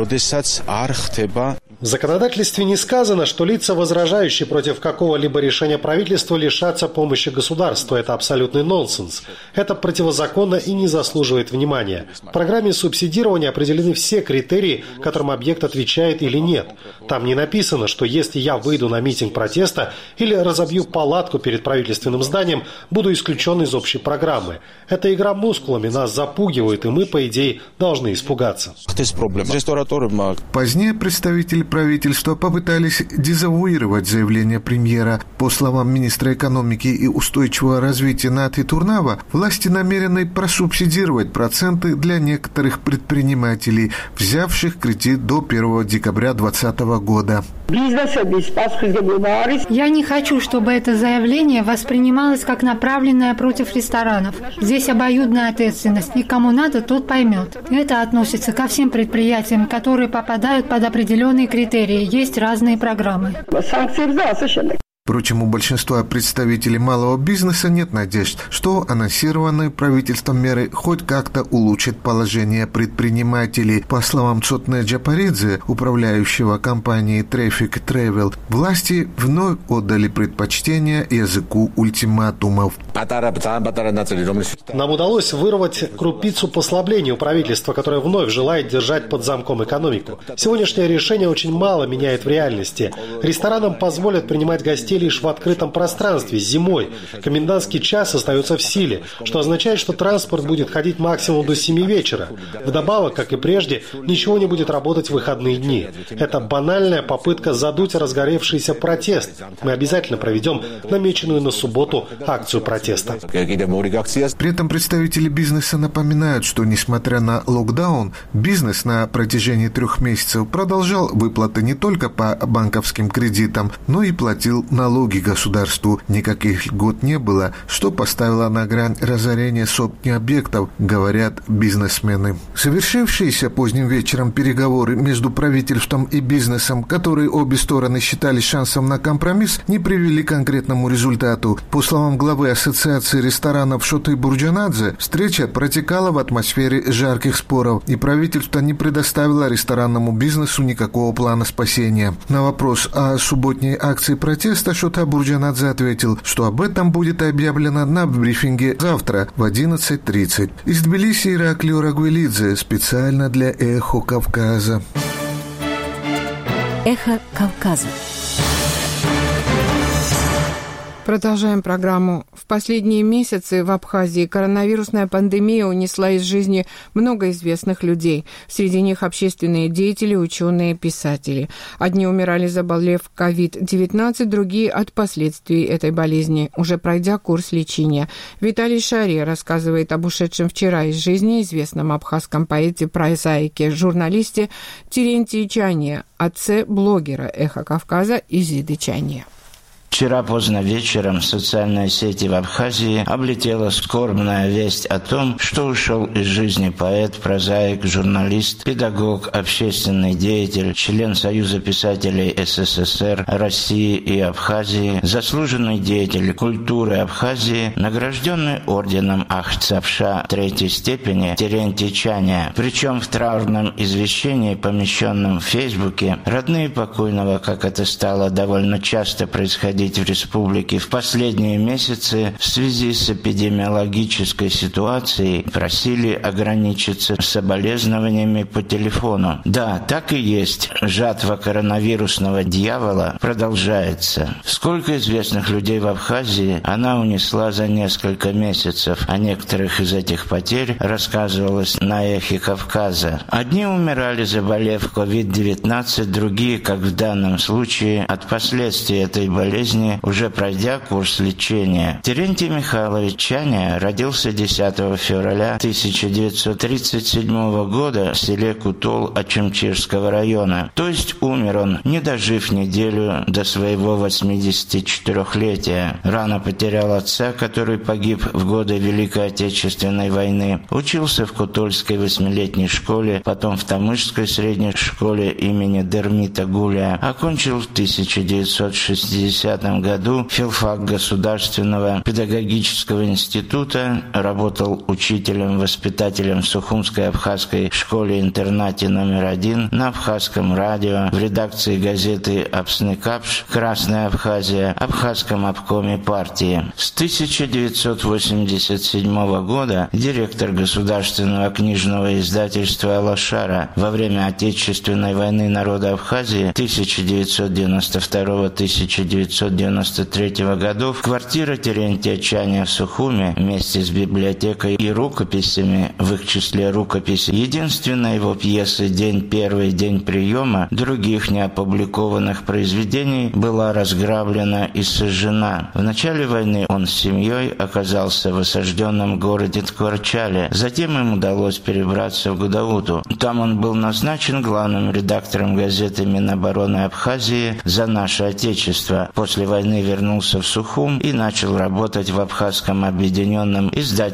В законодательстве не сказано, что лица, возражающие против какого-либо решения правительства, лишатся помощи государства. Это абсолютный нонсенс. Это противозаконно и не заслуживает внимания. В программе субсидирования определены все критерии, которым объект отвечает или нет. Там не написано, что если я выйду на митинг протеста или разобью палатку перед правительственным зданием, буду исключен из общей программы. Это игра мускулами, нас запугивают, и мы, по идее, должны испугаться. Позднее представители правительства попытались дезавуировать заявление премьера. По словам министра экономики и устойчивого развития Нати Турнава, власти намерены просубсидировать проценты для некоторых предпринимателей, взявших кредит до первого декабря две тысячи двадцатого года. Я не хочу, чтобы это заявление воспринималось как направленное против ресторанов. Здесь обоюдная ответственность. И кому надо, тот поймет. Это относится ко всем предприятиям, которые попадают под определенные критерии. Есть разные программы. Впрочем, у большинства представителей малого бизнеса нет надежд, что анонсированные правительством меры хоть как-то улучшат положение предпринимателей. По словам Цотне Джапаридзе, управляющего компанией Traffic Travel, власти вновь отдали предпочтение языку ультиматумов. Нам удалось вырвать крупицу послабления у правительства, которое вновь желает держать под замком экономику. Сегодняшнее решение очень мало меняет в реальности. Ресторанам позволят принимать гостей лишь в открытом пространстве зимой. Комендантский час остается в силе, что означает, что транспорт будет ходить максимум до семи вечера. Вдобавок, как и прежде, ничего не будет работать в выходные дни. Это банальная попытка задуть разгоревшийся протест. Мы обязательно проведем намеченную на субботу акцию протеста. При этом представители бизнеса напоминают, что, несмотря на локдаун, бизнес на протяжении трех месяцев продолжал выплаты не только по банковским кредитам, но и платил налоги государству. Никаких льгот не было, что поставило на грань разорения сотни объектов, говорят бизнесмены. Совершившиеся поздним вечером переговоры между правительством и бизнесом, которые обе стороны считали шансом на компромисс, не привели к конкретному результату. По словам главы Ассоциации ресторанов Шоты Бурджанадзе, встреча протекала в атмосфере жарких споров, и правительство не предоставило ресторанному бизнесу никакого плана спасения. На вопрос о субботней акции протеста Шота Бурджанадзе ответил, что об этом будет объявлено на брифинге завтра в одиннадцать тридцать. Из Тбилиси Ираклий Орагвелидзе специально для «Эхо Кавказа». «Эхо Кавказа». Продолжаем программу. В последние месяцы в Абхазии коронавирусная пандемия унесла из жизни много известных людей. Среди них общественные деятели, ученые, писатели. Одни умирали, заболев ковид девятнадцать, другие от последствий этой болезни, уже пройдя курс лечения. Виталий Шаре рассказывает об ушедшем вчера из жизни известном абхазском поэте, прозаике, журналисте Терентии Чане, отце блогера «Эхо Кавказа» Изиды Чане. Вчера поздно вечером социальные сети в Абхазии облетела скорбная весть о том, что ушел из жизни поэт, прозаик, журналист, педагог, общественный деятель, член Союза писателей СССР, России и Абхазии, заслуженный деятель культуры Абхазии, награжденный орденом Ахцапша третьей степени Терентий Чане. Причем в траурном извещении, помещенном в Фейсбуке, родные покойного, как это стало довольно часто происходить в республике в последние месяцы в связи с эпидемиологической ситуацией, просили ограничиться соболезнованиями по телефону. Да, так и есть. Жатва коронавирусного дьявола продолжается. Сколько известных людей в Абхазии она унесла за несколько месяцев. О некоторых из этих потерь рассказывалось на «Эхе Кавказа». Одни умирали, заболев ковид девятнадцать, другие, как в данном случае, от последствий этой болезни, уже пройдя курс лечения. Терентий Михайлович Чане родился десятого февраля тысяча девятьсот тридцать седьмого года в селе Кутол Ачимчирского района. То есть умер он, не дожив неделю до своего восьмидесятичетырехлетия. Рано потерял отца, который погиб в годы Великой Отечественной войны. Учился в Кутольской восьмилетней школе, потом в Тамышской средней школе имени Дермита Гуля. Окончил в тысяча девятьсот шестидесятом году филфак Государственного педагогического института, работал учителем-воспитателем в Сухумской абхазской школе-интернате номер один, на абхазском радио, в редакции газеты «Апсныкапш», «Красная Абхазия», абхазском обкоме партии. С тысяча девятьсот восемьдесят седьмого года директор Государственного книжного издательства «Алашара». Во время Отечественной войны народа Абхазии тысяча девятьсот девяносто второго — тысяча девятьсот девяносто третьего годов квартира Терентия Чане в Сухуме вместе с библиотекой и рукописями, в их числе рукописи единственной его пьесы «День первый, день приема», других неопубликованных произведений, была разграблена и сожжена. В начале войны он с семьей оказался в осажденном городе Ткварчале. Затем им удалось перебраться в Гудауту. Там он был назначен главным редактором газеты Минобороны Абхазии «За наше Отечество». После войны вернулся в Сухум и начал работать в Абхазском объединенном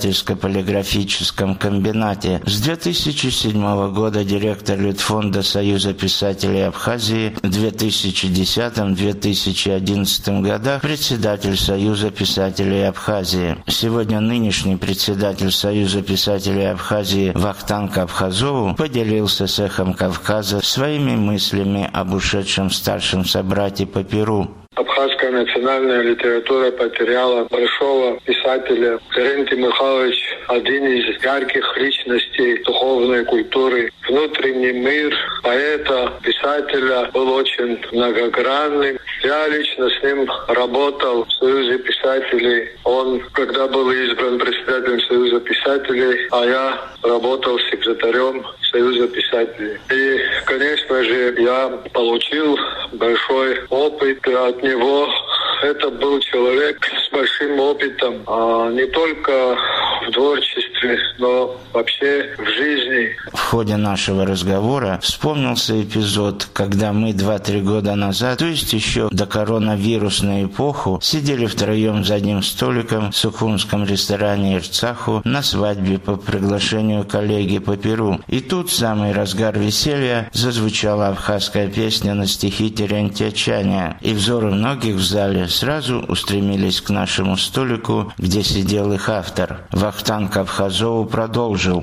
издательско-полиграфическом комбинате. С две тысячи седьмого года директор Литфонда Союза писателей Абхазии, в две тысячи десятом — две тысячи одиннадцатом годах председатель Союза писателей Абхазии. Сегодня нынешний председатель Союза писателей Абхазии Вахтанг Абхазову поделился с «Эхом Кавказа» своими мыслями об ушедшем старшем собрате по Перу. Абхазская национальная литература потеряла большого писателя. Терентий Михайлович – один из ярких личностей духовной культуры. Внутренний мир поэта, писателя был очень многогранным. Я лично с ним работал в Союзе писателей. Он, когда был избран председателем Союза писателей, а я работал секретарем Союза писателей. И, конечно же, я получил большой опыт от него. Это был человек с большим опытом, а не только в творчестве, но вообще в жизни. В ходе нашего разговора вспомнился эпизод, когда мы два-три года назад, то есть еще до коронавирусной эпохи, сидели втроем за одним столиком в сухумском ресторане «Ирцаху» на свадьбе по приглашению коллеги по Перу. И тут в самый разгар веселья зазвучала абхазская песня на стихи Терентия Чане, и взоры многих в зале сразу устремились к нашему столику, где сидел их автор. Вахтанг Абхазову продолжил.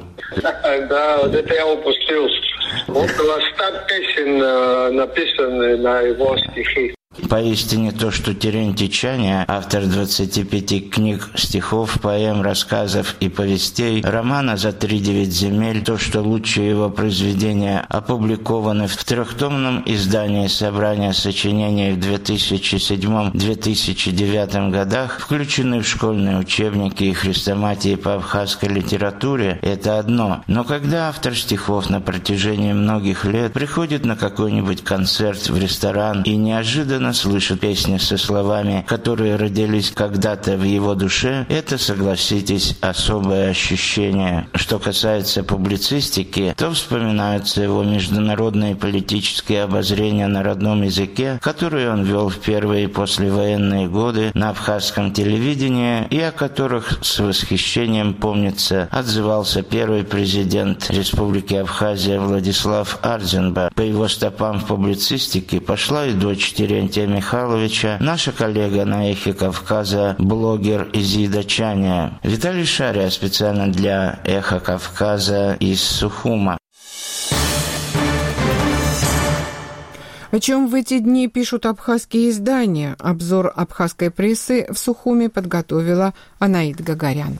Да, вот это я упустил. Около ста песен написаны на его стихи. Поистине то, что Терентий Чаня, автор двадцати пяти книг, стихов, поэм, рассказов и повестей, романа «За тридевять земель», то, что лучшие его произведения опубликованы в трехтомном издании собрания сочинений в две тысячи седьмом — две тысячи девятом годах, включены в школьные учебники и хрестоматии по абхазской литературе, это одно. Но когда автор стихов на протяжении многих лет приходит на какой-нибудь концерт в ресторан и неожиданно слышит песни со словами, которые родились когда-то в его душе, это, согласитесь, особое ощущение. Что касается публицистики, то вспоминаются его международные политические обозрения на родном языке, которые он вел в первые послевоенные годы на абхазском телевидении и о которых с восхищением, помнится, отзывался первый президент Республики Абхазия Владислав Ардзинба. По его стопам в публицистике пошла и дочь Терентия Михайловича, наша коллега на «Эхе Кавказа», блогер Изида Чаня. Виталий Шария специально для «Эха Кавказа» из Сухума. О чем в эти дни пишут абхазские издания? Обзор абхазской прессы в Сухуме подготовила Анаит Гагарян.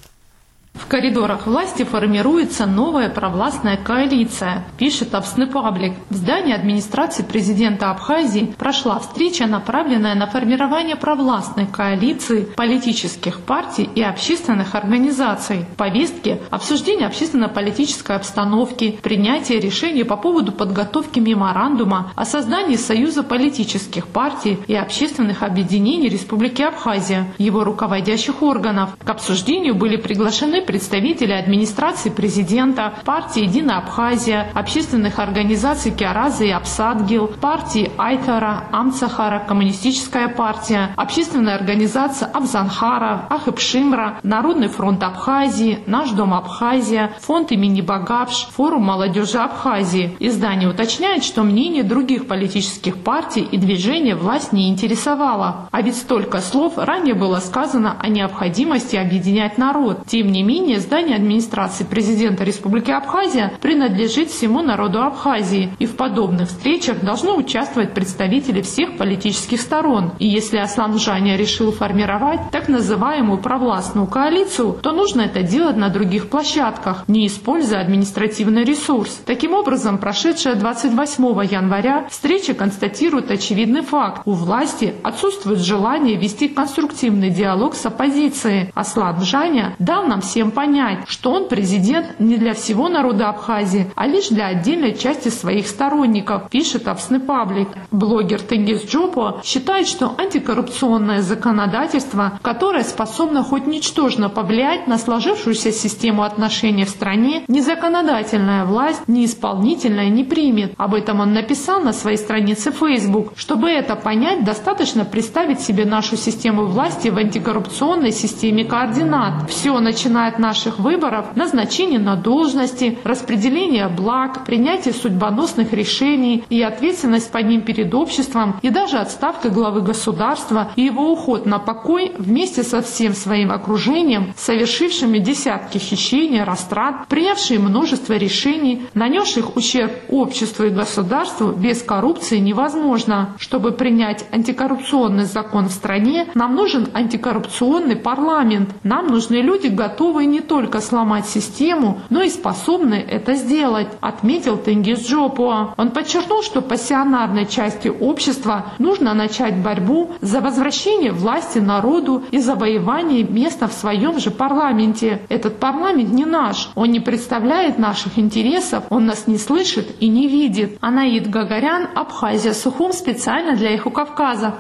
В коридорах власти формируется новая провластная коалиция, пишет Абсны Паблик. В здании администрации президента Абхазии прошла встреча, направленная на формирование провластной коалиции политических партий и общественных организаций. В повестке обсуждение общественно-политической обстановки, принятие решений по поводу подготовки меморандума о создании Союза политических партий и общественных объединений Республики Абхазия, его руководящих органов. К обсуждению были приглашены представители администрации президента, партии «Единая Абхазия», общественных организаций Киараза и Апсадгил, партии Айтара, Амцахара, Коммунистическая партия, общественная организация Абзанхара, Ахыпшимра, Народный фронт Абхазии, Наш дом Абхазия, фонд имени Багапш, форум молодежи Абхазии. Издание уточняет, что мнение других политических партий и движения власть не интересовало. А ведь столько слов ранее было сказано о необходимости объединять народ. Тем не менее, здание администрации президента Республики Абхазия принадлежит всему народу Абхазии, и в подобных встречах должны участвовать представители всех политических сторон. И если Аслан Жаня решил формировать так называемую провластную коалицию, то нужно это делать на других площадках, не используя административный ресурс. Таким образом, прошедшая двадцать восьмого января встреча констатирует очевидный факт. У власти отсутствует желание вести конструктивный диалог с оппозицией. Аслан Жаня дал нам всем понять, что он президент не для всего народа Абхазии, а лишь для отдельной части своих сторонников, пишет Абсны Паблик. Блогер Тенгиз Джопо считает, что антикоррупционное законодательство, которое способно хоть ничтожно повлиять на сложившуюся систему отношений в стране, ни законодательная власть, ни исполнительная не примет. Об этом он написал на своей странице Facebook. Чтобы это понять, достаточно представить себе нашу систему власти в антикоррупционной системе координат. Все, начиная от наших выборов, назначение на должности, распределение благ, принятие судьбоносных решений и ответственность по ним перед обществом, и даже отставка главы государства и его уход на покой вместе со всем своим окружением, совершившими десятки хищений, растрат, принявшие множество решений, нанесших ущерб обществу и государству, без коррупции невозможно. Чтобы принять антикоррупционный закон в стране, нам нужен антикоррупционный парламент. Нам нужны люди, готовые не только сломать систему, но и способны это сделать, отметил Тенгиз Джопо. Он подчеркнул, что пассионарной части общества нужно начать борьбу за возвращение власти народу и завоевание места в своем же парламенте. Этот парламент не наш, он не представляет наших интересов, он нас не слышит и не видит. Анаит Гагарян, Абхазия, Сухум, специально для «Эхо Кавказа».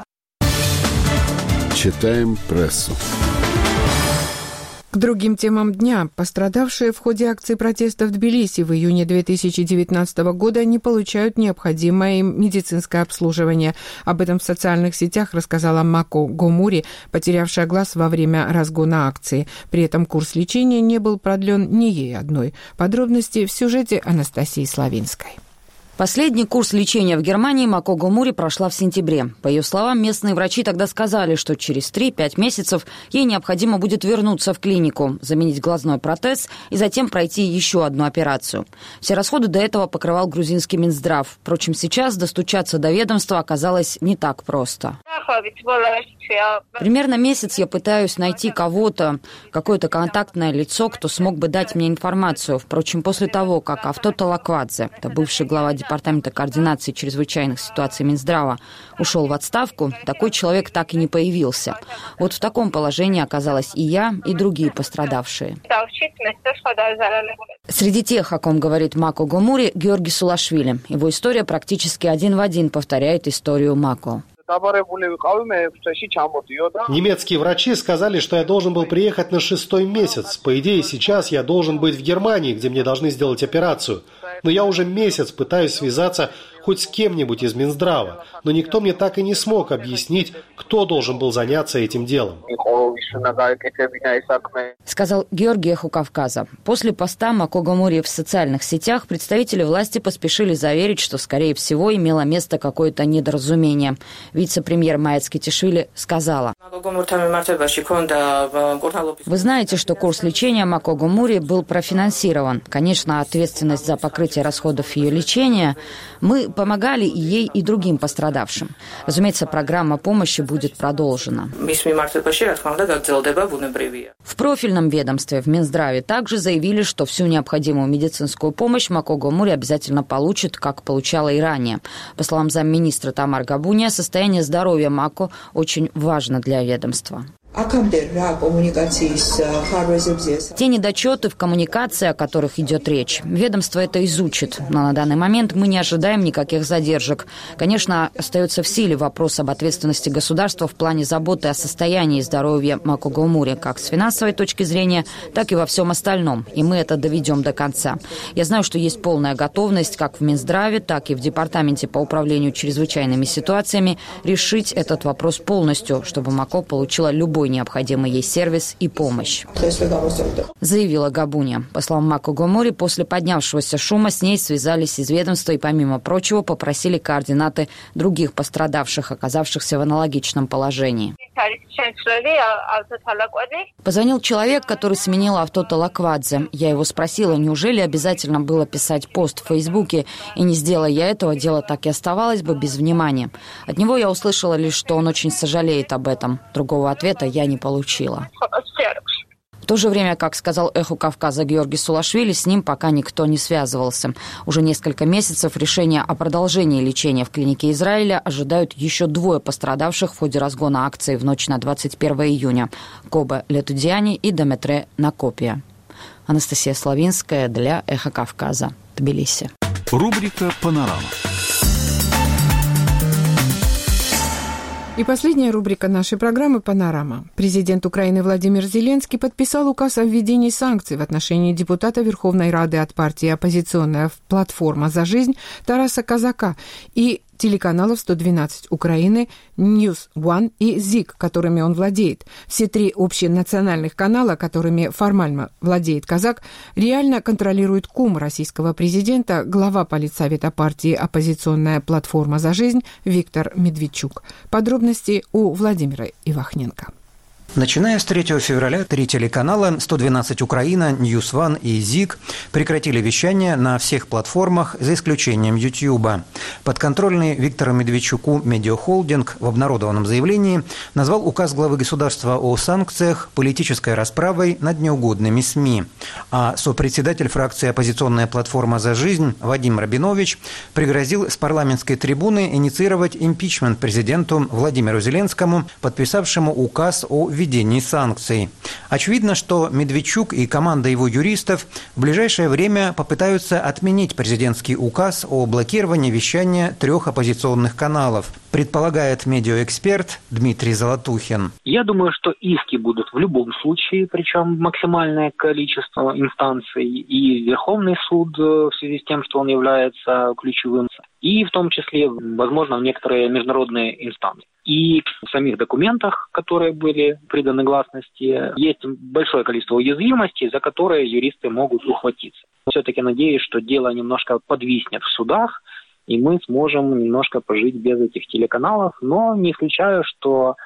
Читаем прессу. К другим темам дня. Пострадавшие в ходе акции протеста в Тбилиси в июне две тысячи девятнадцатого года не получают необходимое им медицинское обслуживание. Об этом в социальных сетях рассказала Мако Гомури, потерявшая глаз во время разгона акции. При этом курс лечения не был продлен ни ей одной. Подробности в сюжете Анастасии Славинской. Последний курс лечения в Германии Мако Гомури прошла в сентябре. По ее словам, местные врачи тогда сказали, что через три-пять месяцев ей необходимо будет вернуться в клинику, заменить глазной протез и затем пройти еще одну операцию. Все расходы до этого покрывал грузинский Минздрав. Впрочем, сейчас достучаться до ведомства оказалось не так просто. Примерно месяц я пытаюсь найти кого-то, какое-то контактное лицо, кто смог бы дать мне информацию. Впрочем, после того, как Автото Лаквадзе, это бывший глава Департамента координации чрезвычайных ситуаций Минздрава, ушел в отставку, такой человек так и не появился. Вот в таком положении оказалась и я, и другие пострадавшие. Среди тех, о ком говорит Мако Гомури, Георгий Сулашвили. Его история практически один в один повторяет историю Мако. Немецкие врачи сказали, что я должен был приехать на шестой месяц. По идее, сейчас я должен быть в Германии, где мне должны сделать операцию. Но я уже месяц пытаюсь связаться хоть с кем-нибудь из Минздрава. Но никто мне так и не смог объяснить, кто должен был заняться этим делом. Сказал Георгий Эхо Кавказа. После поста Мако Гомури в социальных сетях представители власти поспешили заверить, что, скорее всего, имело место какое-то недоразумение. Вице-премьер Майя Цкетишвили сказала: «Вы знаете, что курс лечения Мако Гомури был профинансирован. Конечно, ответственность за покрытие расходов ее лечения. Мы помогали и ей, и другим пострадавшим. Разумеется, программа помощи будет продолжена». В профильном ведомстве в Минздраве также заявили, что всю необходимую медицинскую помощь Мако Гомури обязательно получит, как получала и ранее. По словам замминистра Тамар Габуния, состояние здоровья Мако очень важно для ведомства. Те недочеты в коммуникации, о которых идет речь, ведомство это изучит, но на данный момент мы не ожидаем никаких задержек. Конечно, остается в силе вопрос об ответственности государства в плане заботы о состоянии здоровья Мако Гомури, как с финансовой точки зрения, так и во всем остальном, и мы это доведем до конца. Я знаю, что есть полная готовность как в Минздраве, так и в Департаменте по управлению чрезвычайными ситуациями решить этот вопрос полностью, чтобы Мако получила любой необходимый ей сервис и помощь, заявила Габуния. По словам Мако Гомури, после поднявшегося шума с ней связались из ведомства и, помимо прочего, попросили координаты других пострадавших, оказавшихся в аналогичном положении. Позвонил человек, который сменил Автото Лаквадзе. Я его спросила, неужели обязательно было писать пост в Фейсбуке, и не сделая я этого, дело так и оставалось бы без внимания. От него я услышала лишь, что он очень сожалеет об этом. Другого ответа я не получила. В то же время, как сказал Эхо Кавказа Георгий Сулашвили, с ним пока никто не связывался. Уже несколько месяцев решения о продолжении лечения в клинике Израиля ожидают еще двое пострадавших в ходе разгона акции в ночь на двадцать первое июня – Коба Летудиани и Деметре Накопия. Анастасия Славинская для Эхо Кавказа, Тбилиси. Рубрика «Панорама». И последняя рубрика нашей программы «Панорама». Президент Украины Владимир Зеленский подписал указ о введении санкций в отношении депутата Верховной Рады от партии «Оппозиционная платформа за жизнь» Тараса Казака и телеканалов сто двенадцать Украины, News One и ЗИК, которыми он владеет. Все три общенациональных канала, которыми формально владеет Казак, реально контролирует кум российского президента, глава политсовета партии «Оппозиционная платформа за жизнь» Виктор Медведчук. Подробности у Владимира Ивахненко. Начиная с третьего февраля три телеканала сто двенадцать Украина, News One и ЗИК прекратили вещание на всех платформах, за исключением Ютьюба. Подконтрольный Виктору Медведчуку медиахолдинг в обнародованном заявлении назвал указ главы государства о санкциях политической расправой над неугодными СМИ. А сопредседатель фракции «Оппозиционная платформа за жизнь» Вадим Рабинович пригрозил с парламентской трибуны инициировать импичмент президенту Владимиру Зеленскому, подписавшему указ о введении санкций. Очевидно, что Медведчук и команда его юристов в ближайшее время попытаются отменить президентский указ о блокировании вещания трех оппозиционных каналов, предполагает медиаэксперт Дмитрий Золотухин. Я думаю, что иски будут в любом случае, причем максимальное количество инстанций, и Верховный суд в связи с тем, что он является ключевым, и в том числе, возможно, некоторые международные инстанции. И в самих документах, которые были приданы гласности, есть большое количество уязвимостей, за которые юристы могут ухватиться. Все-таки надеюсь, что дело немножко подвиснет в судах, и мы сможем немножко пожить без этих телеканалов, но не исключаю, что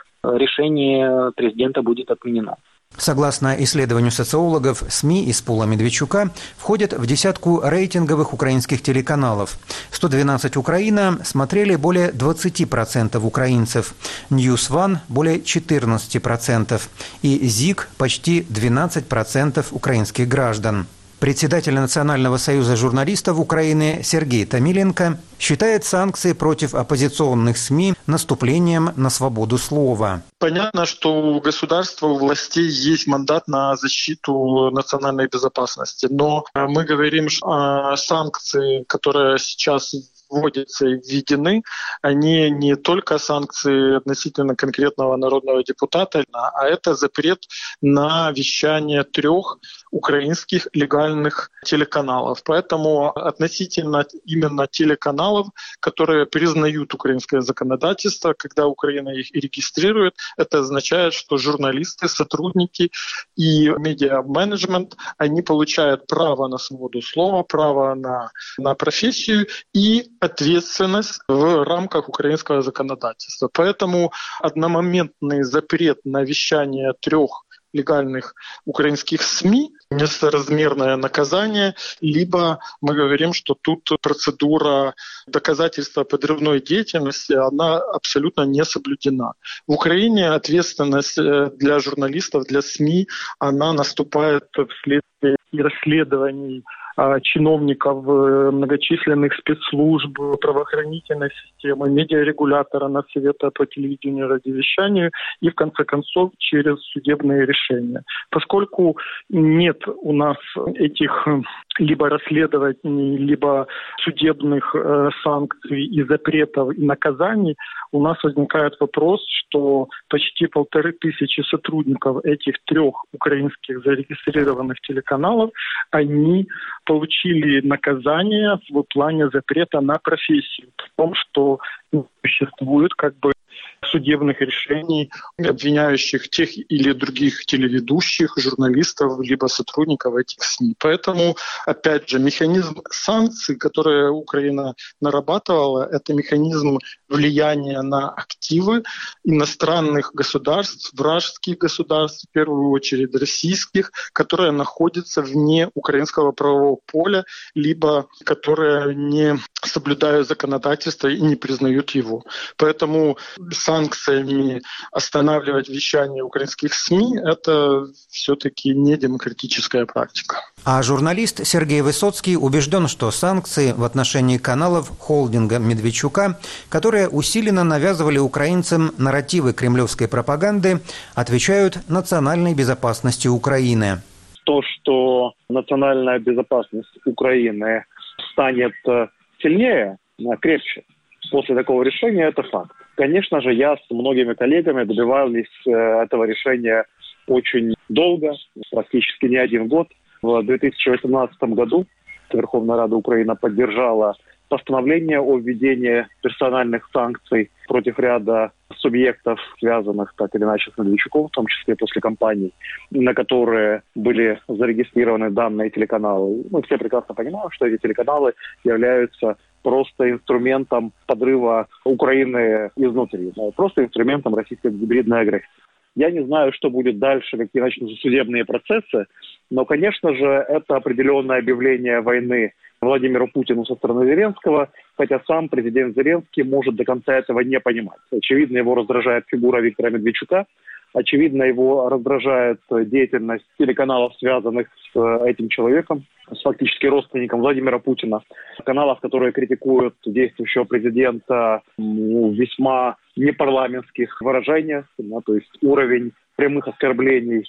решение президента будет отменено. Согласно исследованию социологов, СМИ из пула Медведчука входят в десятку рейтинговых украинских телеканалов. сто двенадцать Украина смотрели более двадцать процентов украинцев, Ньюсван – более четырнадцать процентов и ЗИК – почти двенадцать процентов украинских граждан. Председатель Национального союза журналистов Украины Сергей Томиленко считает санкции против оппозиционных СМИ наступлением на свободу слова. Понятно, что у государства, у властей есть мандат на защиту национальной безопасности, но мы говорим о санкциях, которые сейчас вводятся и введены, они не только санкции относительно конкретного народного депутата, а это запрет на вещание трех украинских легальных телеканалов. Поэтому относительно именно телеканалов, которые признают украинское законодательство, когда Украина их и регистрирует, это означает, что журналисты, сотрудники и медиа-менеджмент, они получают право на свободу слова, право на, на профессию и ответственность в рамках украинского законодательства. Поэтому одномоментный запрет на вещание трех легальных украинских СМИ, несоразмерное наказание, либо мы говорим, что тут процедура доказательства подрывной деятельности, она абсолютно не соблюдена. В Украине ответственность для журналистов, для СМИ, она наступает вследствие расследований чиновников многочисленных спецслужб, правоохранительной системы, медиарегулятора, Совета по телевидению и радиовещанию и, в конце концов, через судебные решения. Поскольку нет у нас этих либо расследований, либо судебных э, санкций и запретов и наказаний, у нас возникает вопрос, что почти полторы тысячи сотрудников этих трех украинских зарегистрированных телеканалов, они получили наказание в плане запрета на профессию, в том, что существует как бы судебных решений, обвиняющих тех или других телеведущих, журналистов, либо сотрудников этих СМИ. Поэтому, опять же, механизм санкций, который Украина нарабатывала, это механизм влияния на активы иностранных государств, вражеских государств, в первую очередь российских, которые находятся вне украинского правового поля, либо которые не соблюдают законодательство и не признают его. Поэтому санкциями останавливать вещание украинских СМИ – это все-таки не демократическая практика. А журналист Сергей Высоцкий убежден, что санкции в отношении каналов холдинга Медведчука, которые усиленно навязывали украинцам нарративы кремлевской пропаганды, отвечают национальной безопасности Украины. То, что национальная безопасность Украины станет сильнее, крепче после такого решения, это факт. Конечно же, я с многими коллегами добивались этого решения очень долго, практически не один год. В две тысячи восемнадцатом году Верховная Рада Украины поддержала постановление о введении персональных санкций против ряда субъектов, связанных так или иначе с Медведчуком, в том числе после кампаний, на которые были зарегистрированы данные телеканалы. Мы все прекрасно понимаем, что эти телеканалы являются просто инструментом подрыва Украины изнутри, просто инструментом российской гибридной агрессии. Я не знаю, что будет дальше, какие начнутся судебные процессы, но, конечно же, это определенное объявление войны Владимиру Путину со стороны Зеленского, хотя сам президент Зеленский может до конца этого не понимать. Очевидно, его раздражает фигура Виктора Медведчука, очевидно, его раздражает деятельность телеканалов, связанных с этим человеком, с фактически родственником Владимира Путина, каналов, которые критикуют действующего президента в весьма непарламентских выражениях, да, то есть уровень прямых оскорблений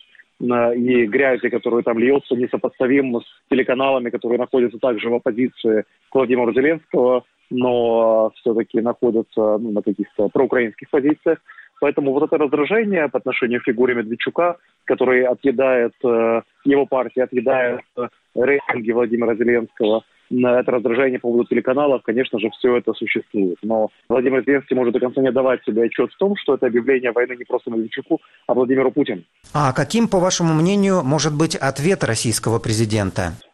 и грязи, которая там льется, несопоставим с телеканалами, которые находятся также в оппозиции к Владимиру Зеленскому, но все-таки находятся ну, на каких-то проукраинских позициях. Поэтому вот это раздражение по отношению к фигуре Медведчука, который отъедает, э, его партия отъедает э, рейтинги Владимира Зеленского, это раздражение по поводу телеканалов, конечно же, все это существует. Но Владимир Зеленский может до конца не давать себе отчет в том, что это объявление войны не просто Медведчуку, а Владимиру Путину. А каким, по вашему мнению, может быть ответ российского президента?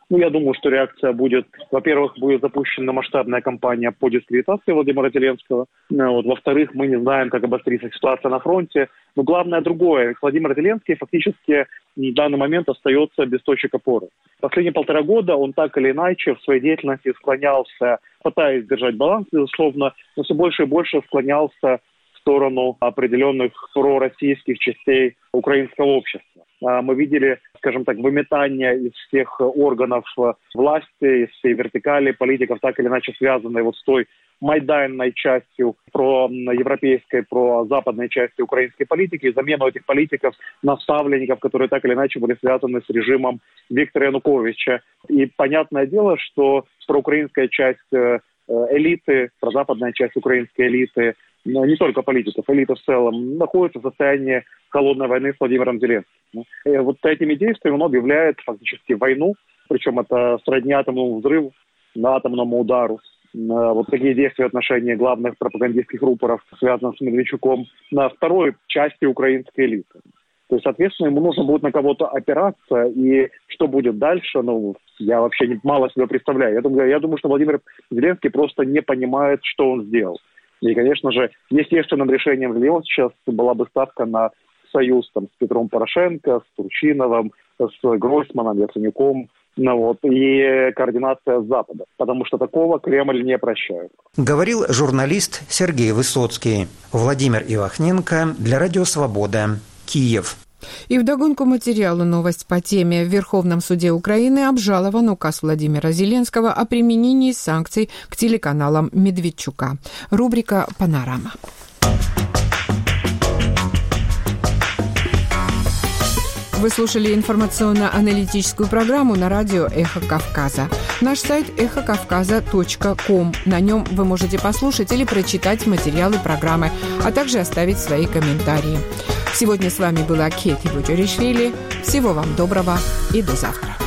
Ну, я думаю, что реакция будет, во-первых, будет запущена масштабная кампания по дискредитации Владимира Зеленского. Вот. Во-вторых, мы не знаем, как обострится ситуация на фронте. Но главное другое. Владимир Зеленский фактически в данный момент остается без точек опоры. Последние полтора года он так или иначе в своей деятельности склонялся, пытаясь держать баланс, безусловно, но все больше и больше склонялся в сторону определенных пророссийских частей украинского общества. Мы видели, скажем так, выметание из всех органов власти, из всей вертикали политиков, так или иначе связанные вот с той майданной частью проевропейской, прозападной части украинской политики, и замену этих политиков на ставленников, которые так или иначе были связаны с режимом Виктора Януковича. И понятное дело, что проукраинская часть элиты, прозападная часть украинской элиты, не только политиков, элита в целом, находится в состоянии холодной войны с Владимиром Зеленским. И вот этими действиями он объявляет фактически войну, причем это сродни атомному взрыву, на атомному удару. Вот такие действия в отношении главных пропагандистских рупоров, связанных с Медведчуком, на второй части украинской элиты. То есть, соответственно, ему нужно будет на кого-то опираться, и что будет дальше, ну, я вообще не, мало себе представляю. Я думаю, я думаю, что Владимир Зеленский просто не понимает, что он сделал. И, конечно же, естественным решением для него сейчас была бы ставка на союз там, с Петром Порошенко, с Турчиновым, с Гройсманом, Яценюком, ну, вот, и координация с Запада. Потому что такого Кремль не прощает. Говорил журналист Сергей Высоцкий. Владимир Ивахненко для Радио Свобода. Киев. И вдогонку материалу новость по теме. В Верховном суде Украины обжалован указ Владимира Зеленского о применении санкций к телеканалам Медведчука. Рубрика «Панорама». Вы слушали информационно-аналитическую программу на радио «Эхо Кавказа». Наш сайт эхо кавказа точка ком. На нем вы можете послушать или прочитать материалы программы, а также оставить свои комментарии. Сегодня с вами была Кети Буджаришвили. Всего вам доброго и до завтра.